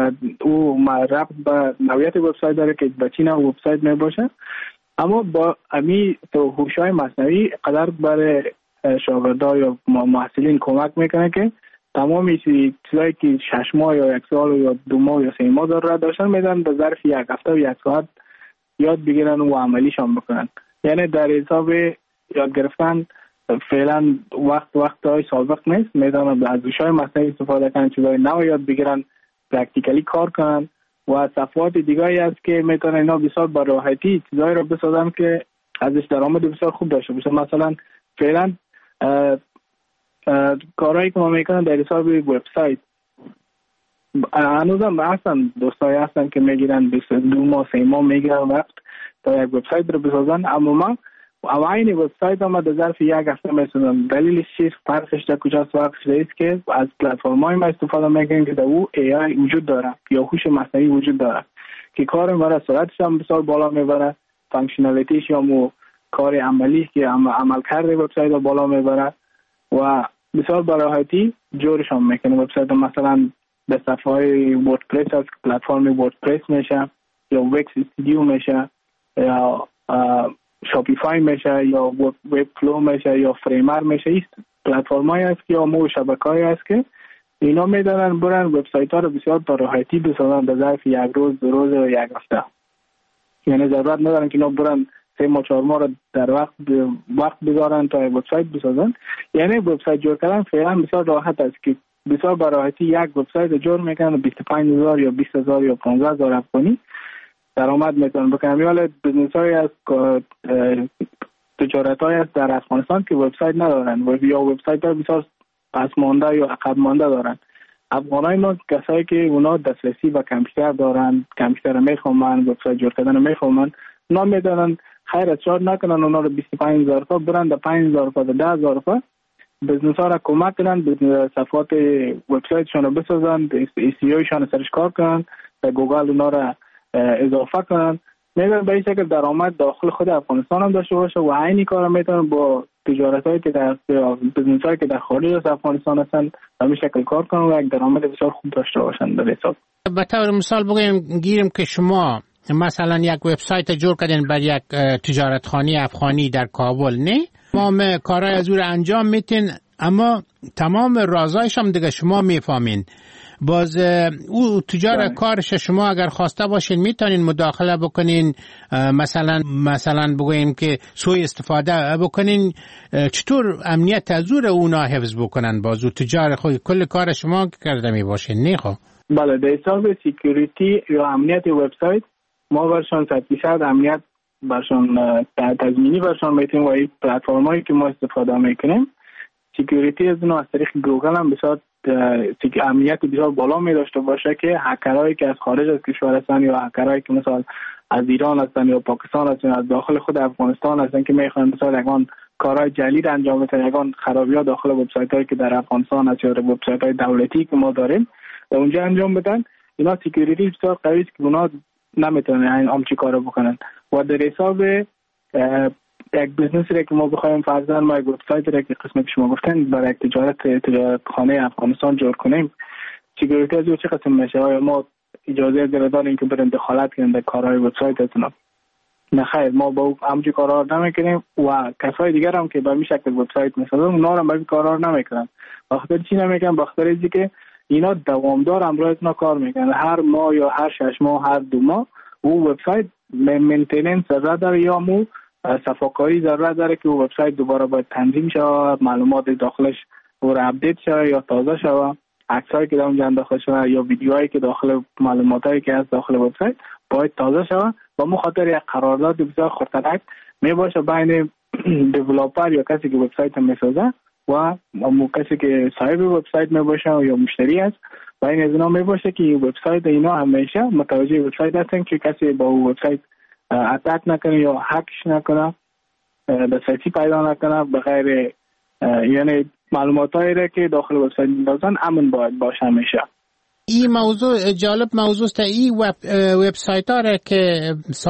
Speaker 7: او ربط به نوعیت وبسایت داره که به چی نوع وبسایت میباشه، اما با امی تو هوش‌های مصنوعی قدر برای شاگردان یا محصلین کمک میکنه که تمام چیزایی که 6 ماه یا 1 سال یا 2 ماه یا 3 ماه ضرورت داشتن میدن به ظرف 1 هفته و 1 ساعت یاد بگیرن و عملیشان بکنن. یعنی در حساب یاد گرفتن فعلا وقت‌های سابق نیست. میدونن از هوش‌های مصنوعی استفاده کنن، چیزای نو یاد بگیرن، پرکتیکلی کار کنن و صفحات دیگه‌ای است که میتونن اینا بسیار با راحتی چیزایی رو بسازن که ازش درآمد بسیار خوب داشته باشه. مثلا فعلا کارهایی که ما میکنن در حساب وبسایت هنوزم هستن، دوستایی هستن که میگیرن 2 ماه 3 ماه میگیرن وقت تا یک وبسایت رو بسازن، اما ما این وبسایت هم در ظرف 1 هفته میسازن. دلیلش چیست؟ فرقش در کجاست؟ فرقش است که از پلتفرم‌های ما استفاده میکنیم که در او AI وجود داره یا هوش مصنوعی وجود داره که کار ما سرعتش هم بسیار بالا میبره، فانکشنالیتیش یا مو کار عملی که عمل کرده وبسایت رو بالا میبره و بسیار با راحتی جورشان میکنه. وبسایت مثلا به صفحه وردپرس از پلتفرم وردپرس میشه یا وکس استودیو میشه یا شاپیفای میشه یا وب فلو میشه یا فریمر میشه. این پلتفرمایی است که یا مو شبکه‌ای است که اینا میدونن برن وبسایت ها رو بسیار با راحتی بسازن به ظرف 1 روز 2 روز و 1 هفته. یعنی ضرورت ندارن که اینا برن 3 ماه 4 ماه رو در وقت بذارن تا وبسایت بسازن. یعنی وبسایت جور کردن فعلا بسیار راحت است که بسیار با راحتی یک وبسایت جور میکنن 25000 یا 20000 یا 15000 افغانی درآمد میتونن بکنن. یا بزنس‌های از تجارت‌های است در افغانستان که وبسایت ندارن یا وبسایت‌ها بسیار پس مانده یا عقب مانده دارن. افغانای ما کسایی که اونا دسترسی به کامپیوتر دارن، کامپیوتر میخوامن، وبسایت جور کردن میخوامن، اونا میدونن خیر از چار نکنن اونا رو 25000 تا برند 5000 تا 10000 تا بزنس ها را کمک کنن صفحات وبسایتشون رو بسازن، SEO شان سرش کار کنن، در گوگل اونا را اضافه کنن. میدونن به این شکل درآمد داخل خود افغانستان هم داشته باشه و عینی کار میتونن با تجارتایی که در بزنس‌هایی که در خارج از افغانستان هستند به این شکل کار کنن و یک درآمد بسیار خوب داشته باشن. در حساب
Speaker 2: به طور مثال بگیم که شما مثلا یک وبسایت جور کردین بر یک تجارتخانه افغانی در کابل، نه تمام کارهای از اون انجام میتین، اما تمام رازایش هم دیگه شما میفهمین. باز او تجار کارش شما اگر خواسته باشین میتونین مداخله بکنین، مثلا بگویم که سوء استفاده بکنین. چطور امنیت از اونا حفظ بکنن؟ باز او تجار خود کل کار شما کرده می باشین، نه خب؟
Speaker 7: بله، در حساب سکیوریتی یا امنیت وبسایت ما برشان 100% امنیت برشان تضمینی برشان میتیم و این پلتفرمایی که ما استفاده میکنیم سکیوریتی از اونها از طریق گوگل هم بسیار امنیت بسیار بالا می داشته باشه که هکرهایی که از خارج از کشور هستن یا هکرهایی که مثلا از ایران هستن یا پاکستان هستن از داخل خود افغانستان هستن که میخوان مثلا یگان کارهای جدید انجام بدن، یگان خرابی‌ها داخل وبسایت هایی که در افغانستان هست یا وبسایت های دولتی که ما داریم در اونجا انجام بدن، اینا سکیوریتی بسیار قوی است که اونا نمیتونن همچی کارو بکنن. و در حساب یک بزنسی را که ما بخوایم فرضاً ما یک وبسایت را که قسمی که شما گفتن برای یک تجارتخانه افغانستان جور کنیم، سکیوریتی از او چه قسم میشه؟ آیا ما اجازه داریم که بریم دخالت کنیم در کارهای وبسایتتون؟ نه خیر، ما با همچین کارا رو نمیکنیم و کسای دیگر هم که به این شکل وبسایت میسازن اونا هم به این کارا رو نمیکنن. بخاطر چی نمیکنن؟ بخاطر اینکه که اینا دوامدار امروز کار میکنن، هر ماه یا هر 6 ماه هر 2 ماه او وبسایت مینتیننس ضرورت داره یا مو صفاکاری ضرورت داره که وبسایت دوباره باید تنظیم شود، معلومات داخلش اور اپدیت شود یا تازه شود، عکسایی که در اونجا داخل شود یا ویدیوهایی که داخل معلوماتایی که از داخل وبسایت باید تازه شود. و مخاطر یک قرارداد بسیار خطرناک می باشه بین دیولپر یا کسی که وبسایت میسازه و کسی که صاحب وبسایت می باشه یا مشتری است. و این از اینا می باشه که این وبسایت اینا همیشه متوجه وبسایت هستن که کسی با وبسایت اتک نکنه یا هکش نکنه، دسترسی پیدا نکنه، بغیر یعنی معلوماتایی را که داخل وبسایت می‌ذارن امن باید باشه همیشه.
Speaker 2: این موضوع جالب موضوع است. این وبسایت‌ها را که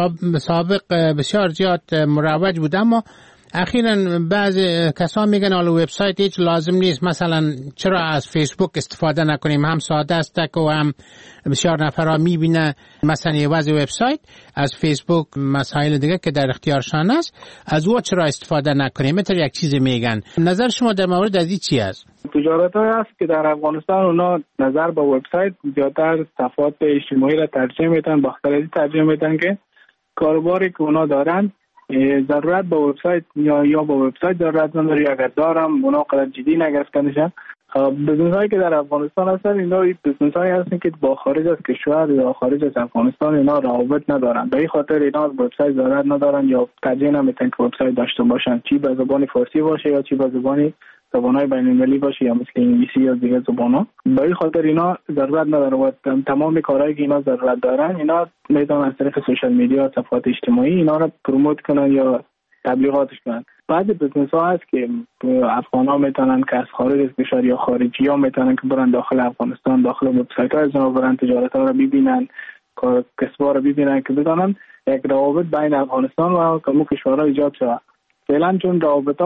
Speaker 2: سابق بسیار زیاد مروج بود، اما اخیراً بعض کسان میگن حالا وبسایت هیچ لازم نیست، مثلا چرا از فیسبوک استفاده نکنیم، هم ساده است و هم بسیار نفرها میبینه مثلا یه وضع وبسایت از فیسبوک مسائل دیگه که در اختیارشان است، از او چرا استفاده نکنیم؟ مثلا یک چیز میگن. نظر شما در مورد از این چی است؟
Speaker 7: تجارت‌هایی هست که در افغانستان اونا نظر به وبسایت زیادتر صفحات اجتماعی را ترجیح میدن، باختری ترجیح میدن که کاروباری که اونا دارن ضرورت به وبسایت یا به وبسایت ضرورت نداره، یا اگر دارم اونا قدر جدی نگرفتنشن. بزنس‌هایی که در افغانستان هستن اینا بزنس‌هایی هستن که با خارج از کشور یا خارج از افغانستان اینا روابط ندارن، به این خاطر اینا وبسایت ضرورت ندارن یا ترجیح نمیدن که وبسایت داشته باشن، چی به زبان فارسی باشه یا چی به زبان‌های بین‌المللی باشه یا مثل انگلیسی یا دیگه زبان‌ها. به این خاطر اینا ضرورت نداره و تمام کارهایی که اینا ضرورت دارن اینا میتونن از طریق سوشال میدیا، صفحات اجتماعی اینا رو پروموت کنن یا تبلیغاتش کنن. بعضی بزنس‌ها هست که افغان‌ها میتونن که از خارج از کشور یا خارجی‌ها میتونن که برن داخل افغانستان، داخل وبسایت‌های از اونها برن تجارت‌ها رو ببینن، کسب‌ها رو ببینن که بدونن یک روابط بین افغانستان و کمو کشورها ایجاد شود. فعلا چون روابط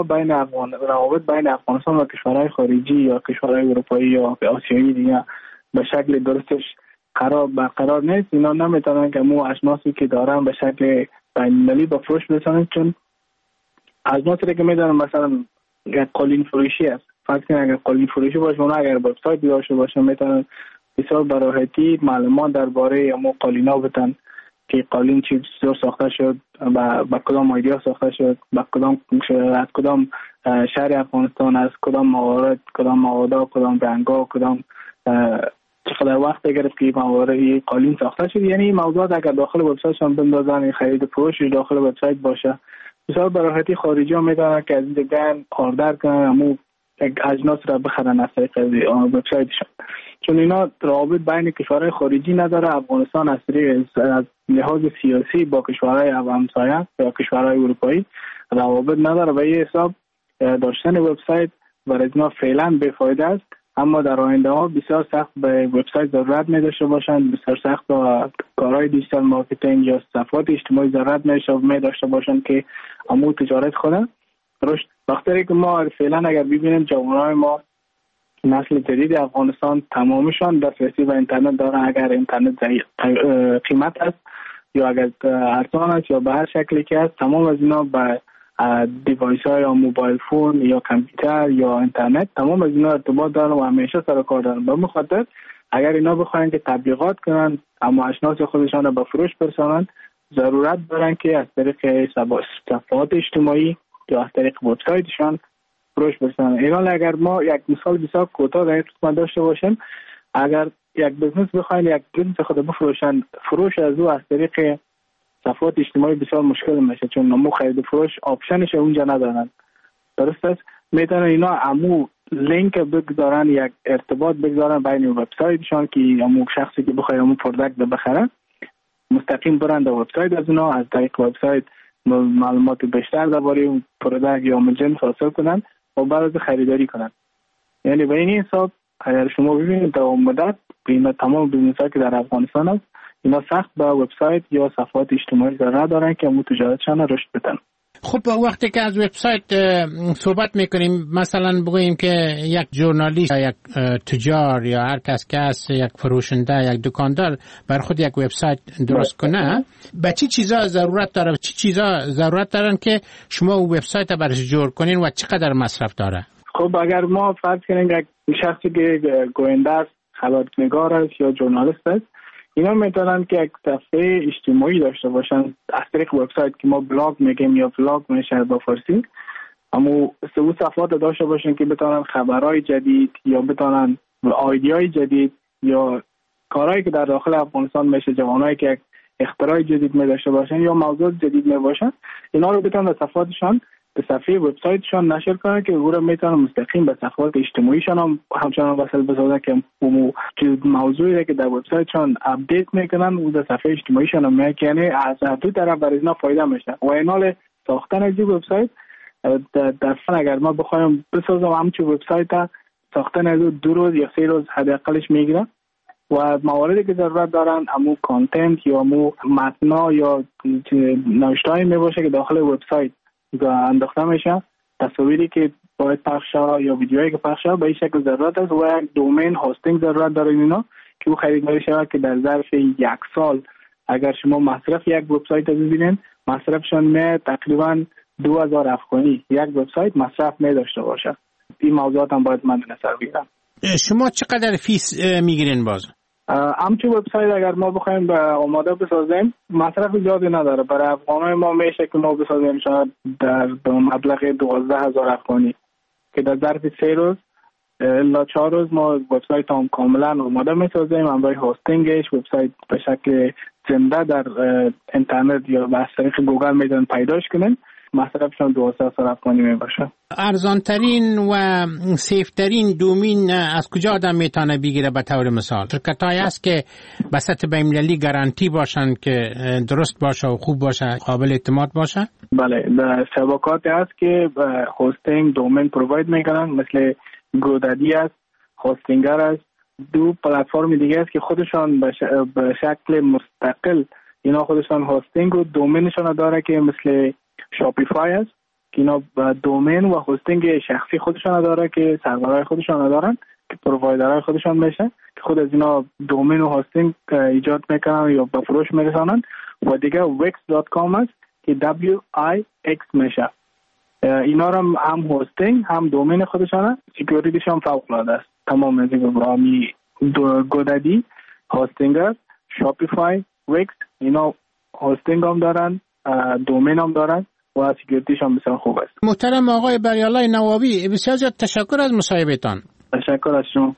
Speaker 7: بین افغانستان و کشورهای خارجی یا کشورهای اروپایی یا آسیایی دیگه به شکل درستش برقرار نیست، اینا نمیتونن که مو اشناسی که دارن به شکل بین‌المللی با فروش برسونن. چون اشناسی که میدونن مثلا قالین فروشی است، فرض کنید اگر قالین فروشی باشه اونا اگر وبسایت داشته باشن میتونن بسیار براحتی معلومات درباره مو قالینا بدن که قالین چی چطور ساخته شد، با کدام ایدیا ساخته شد، با از کدام شهر افغانستان، از کدام موارد، کدام موادا، کدام رنگا، کدام چقدر وقت گرفت که موارد قالین ساخته شد. یعنی این موضوعات اگر داخل وبسایتشون بندازن، خرید فروش داخل وبسایت باشه، بسیار براحتی خارجی‌ها میتونن که از این دیگه آردر کنن همون اجناس را بخرن از طریق وبسایتشون. چون اینا روابط بین کشورهای خارجی نداره. افغانستان از لحاظ سیاسی با کشورهای همسایه یا کشورهای اروپایی روابط نداره و این حساب داشتن وبسایت برای اینا فعلا بی‌فایده است. اما در آینده ها بسیار سخت به وبسایت ضرورت می داشته باشند، بسیار سخت با کارهای دیجیتال مارکتینگ یا صفحات اجتماعی ضرورت می داشته باشند که امور تجارت کنند. رشد. وقتی که ما فعلا اگر ببینیم جوانای ما نسل جدید افغانستان تمامشان دسترسی به اینترنت دارن، اگر اینترنت قیمت است یا اگر ارزان است یا به هر شکلی که است، تمام از اینا به دیوایس های یا موبایل فون یا کامپیوتر یا اینترنت، تمام از اینا ارتباط دارن و همیشه سر کار دارن. به خاطر اگر اینا بخواین که تبلیغات کنن اما اشناس خودشان رو به فروش برسانند، ضرورت دارن که از طریق صفحات اجتماعی یا از طریق وبسایتشان فروش برسانند. اینا اگر ما یک مثال بسیار کوتاه در این قسمت داشته باشیم، اگر یک بزنس بخواین یک بزنس خود بفروشن، فروش از او از طریق صفحات اجتماعی بسیار مشکل میشه، چون نمو خرید و فروش آپشنش اونجا ندارن. درست است؟ میتونن اینا امو لینک بگذارن، یک ارتباط بگذارن بین وبسایتشان که امو شخصی که بخواد امو پروداکت بخره مستقیم برن در وبسایت از اونا، از طریق وبسایت معلومات بیشتر درباره اون پروداکت یا جنس حاصل کنن و بعد خریداری کنن. یعنی به این حساب اگر شما ببینید در مدت اینا تمام بیزنس‌ها که در افغانستان است، اینا سخت با وبسایت یا صفحات اجتماعی ضرورت دارن که امو تجارتشان رشد بدن.
Speaker 2: خب وقتی که از وبسایت صحبت میکنیم، مثلا بگوییم که یک ژورنالیست یا یک تجار یا هر کس که است، یک فروشنده، یک دکاندار بر خود یک وبسایت درست کنه، به چی چیزا ضرورت داره؟ چی چیزا ضرورت دارن که شما او وبسایت برش جور کنین و چقدر مصرف داره؟
Speaker 7: خب اگر ما فرض کنیم یک شخصی که گوینده است، خبرنگار است یا ژورنالیست است، اینا میتونن که یک صفحه اجتماعی داشته باشن از طریق وبسایت که ما بلاگ میگیم یا ولاگ میشه با فارسی، اما سه صفحات داشته باشن که بتونن خبرهای جدید یا بتونن ایده‌های جدید یا کارهایی که در داخل افغانستان میشه، جوانایی که اختراع جدید می داشته باشن یا موضوع جدید می باشن، اینا رو بتونن در صفحاتشان به صفحه وبسایتشان نشر کنن که او رو میتونن مستقیم به صفحات اجتماعیشان هم همچنان وصل بسازن که موضوعی که در وبسایتشان اپدیت میکنن او در صفحه اجتماعیشان هم میاد، یعنی از دو طرف برای اینا فایده میشه. و اینال ساختن از این وبسایت در اگر ما بخوایم بسازم همچین وبسایت ساختن از 2 روز یا 3 روز حداقلش میگیره و مواردی که ضرورت دارن امو کانتنت یا امو متنا یا نوشته‌ای میباشه که داخل وبسایت انداخته میشه، تصاویری که باید پخش شود یا ویدیوهایی که پخش شود به این شکل ضرورت است و یک دومین هاستینگ ضرورت داره اینا که او خریداری شود که در ظرف 1 سال اگر شما مصرف یک وبسایت رو ببینید مصرفشان می تقریبا 2000 افغانی یک وبسایت مصرف می داشته باشه. این موضوعات هم باید مد نظر بگیرم.
Speaker 2: شما چقدر فیس میگیرین باز؟
Speaker 7: همچین وبسایت اگر ما بخوایم به آماده بسازیم مصرف زیادی نداره. برای افغانای ما میشه که ما بسازیم شاید در مبلغ 12000 افغانی که در ظرف 3 روز الا 4 روز ما وبسایت هم کاملا آماده میسازیم. همراه هاستینگش وبسایت به شکل زنده در اینترنت یا از طریق گوگل میتونن پیداش کنن. مصرفشان 2000 افغانی میباشه.
Speaker 2: ارزانترین و سیفترین دومین از کجا آدم میتونه بگیره؟ به طور مثال شرکت‌هایی هست که به سطح بین‌المللی گارانتی باشن که درست باشه و خوب باشه، قابل اعتماد باشه؟
Speaker 7: بله، شبکاتی هست که هاستینگ دومین پروواید میکنن، مثل گودادی است، هاستینگر است. 2 پلتفرم دیگه است که خودشان به شکل مستقل اینا خودشان هاستینگ و دومینشان داره که مثل شاپیفای است که اینا دومین و هاستینگ شخصی خودشان داره که سرورهای خودشان دارن که پرووایدرهای خودشان میشه که خود از اینا دومین و هاستینگ ایجاد میکنن یا به فروش میرسانن. و دیگه wix.com است که WIX میشه. اینا هم هاستینگ هم دومین خودشان، سکیوریتیش هم فوق العاده است. تمام از این گودادی، هاستینگر، شاپیفای، ویکس اینا هاستینگ هم دارن، دومین هم دارن و سکیوریتیش هم بسیار خوب است.
Speaker 2: محترم آقای بریالله نوابی، بسیار زیاد تشکر از مصاحبهتان.
Speaker 7: تشکر از شما.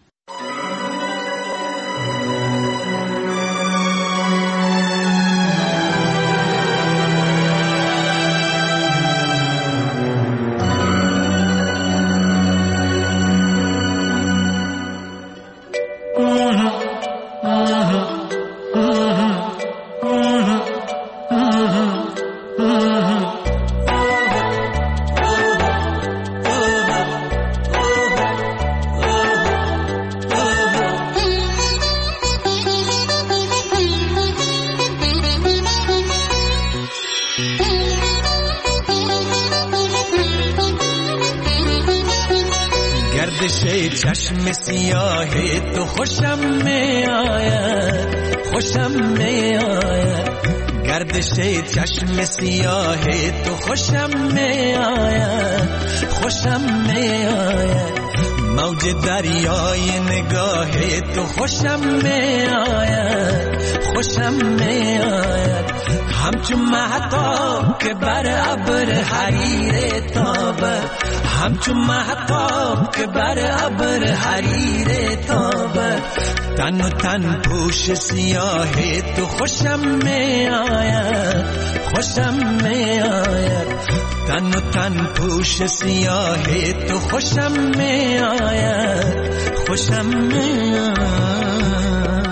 Speaker 8: گردش چشم سیاه تو خوشم می آید، خوشم می آید. گردش چشم سیاه تو خوشم می آید، خوشم می آید. موج دریای نگاه تو خوشم می آید، خوشم می آید. همچون مهتاب که بر ابر حریر تابد، همچون مهتاب که بر ابر حریر تابد. تن و تن پوش سیاه تو خوشم می آید، خوشم می آید. تن و تن پوش سیاه تو خوشم می آید، خوشم می آید.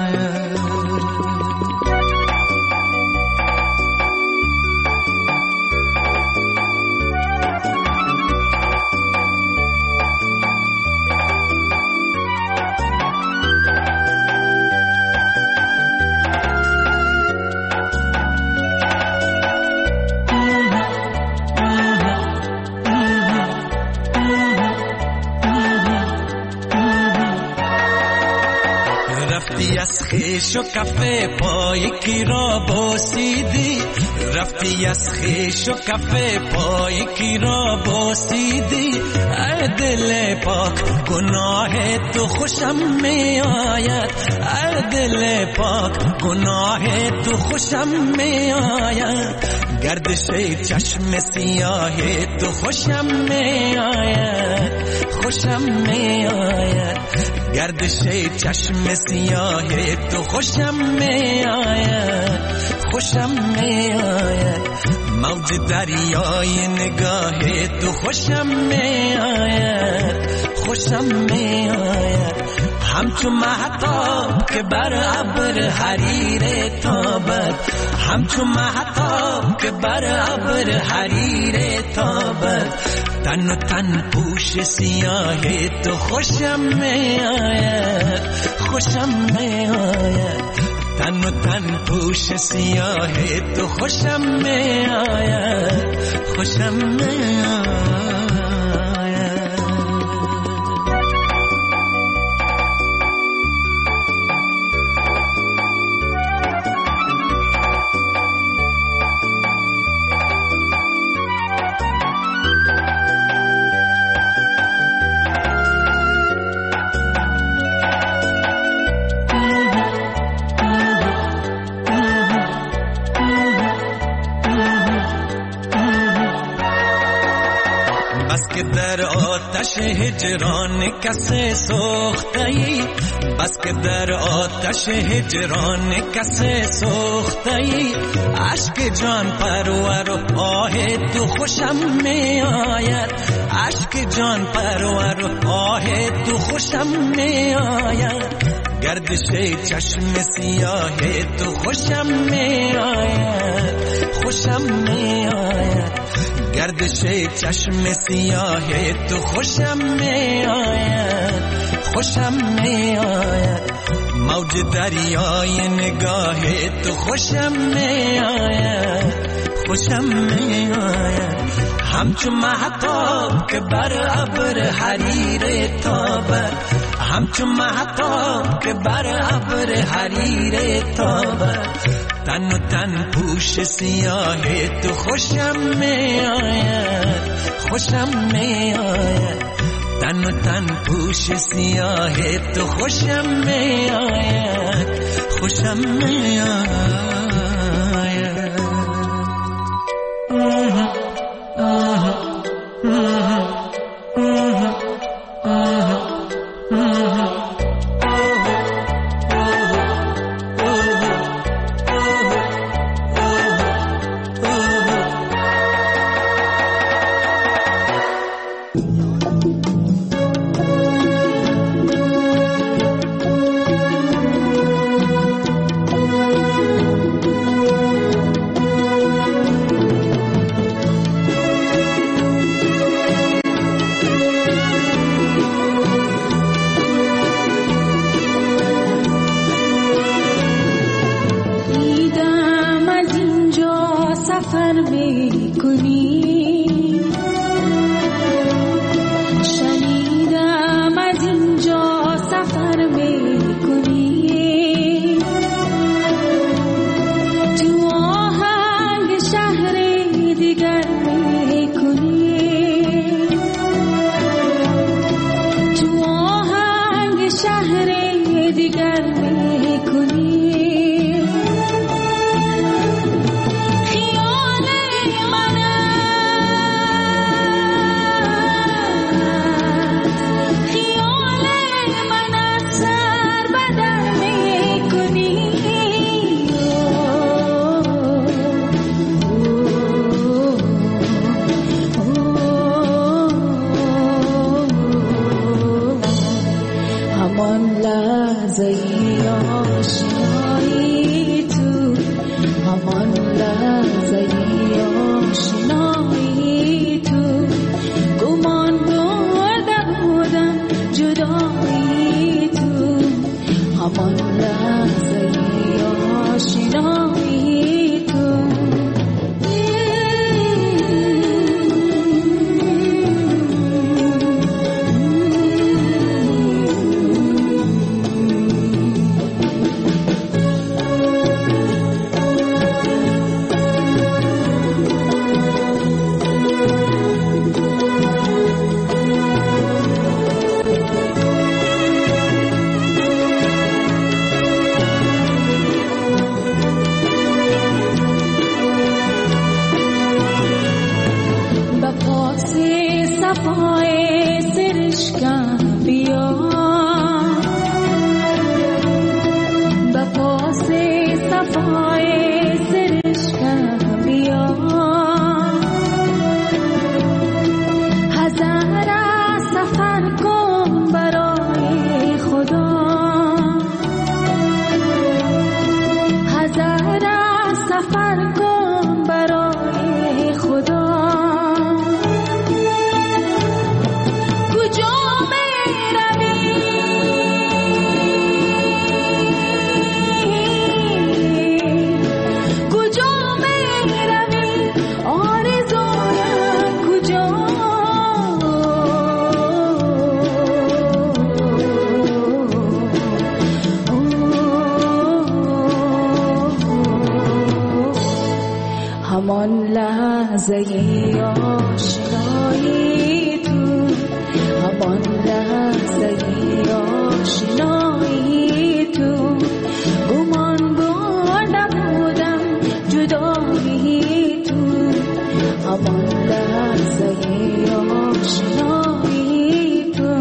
Speaker 8: از خیش و کفه پای کی را بوسیدی، رفتی از خیش و کفه پای کی را بوسیدی. ای دل پاک گناه تو خوشم می آید، ای دل پاک گناه تو خوشم می آید. گردش چشم سیاه تو خوشم می آید، خوشم می آید. گردش چشم سیاه تو خوشم می آید، خوشم می آید. موج دریای نگاه تو خوشم می آید، خوشم می آید. همچون مهتاب که بر ابر حریر تابد، همچون مهتاب که بر ابر حریر تابد. تن و تن پوش سیاه تو خوشم می آید، خوشم می آید. تن و تن پوش سیاه تو خوشم می آید، خوشم می آید. در آتش هجران کسی سوخته‌ای، بس که در آتش هجران کسی سوخته‌ای. عشق جان پرور و آه تو خوشم می آید، عشق جان پرور و آه تو خوشم می آید. گردش چشم سیاه تو خوشم می آید، خوشم می آید. گردش چشم سیاه تو خوشم می آید، خوشم می آید. موج دریای نگاه تو خوشم می آید، خوشم می آید. همچون مهتاب که بر ابر حریر تابد، همچون مهتاب که بر ابر حریر تابد. تن و تن پوش سیاه تو خوشم می آید، خوشم می آید. تن و تن پوش سیاه تو خوشم می آید، خوشم می آید.
Speaker 9: همان لحظه آشنایی تو، همان لحظه آشنایی تو، گمان برده بودم جدایی تو، همان لحظه آشنایی تو. همان لحظه آشنایی تو، همان لحظه آشنایی تو، گمان برده بودم جدایی تو، همان لحظه آشنایی تو.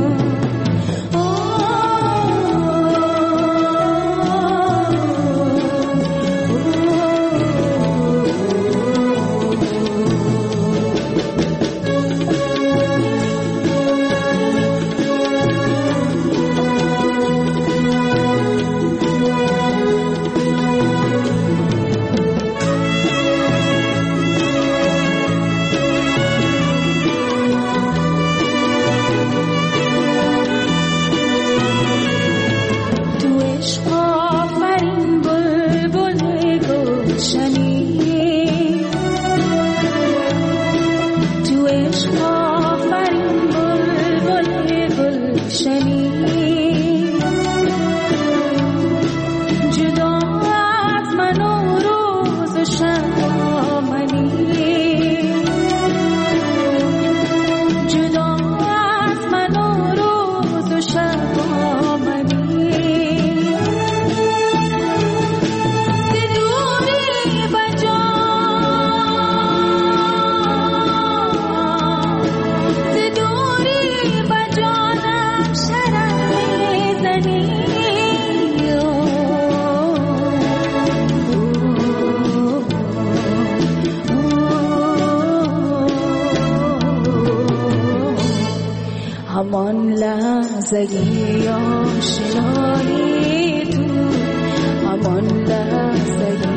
Speaker 9: همان لحظه آشنایی تو، همان لحظه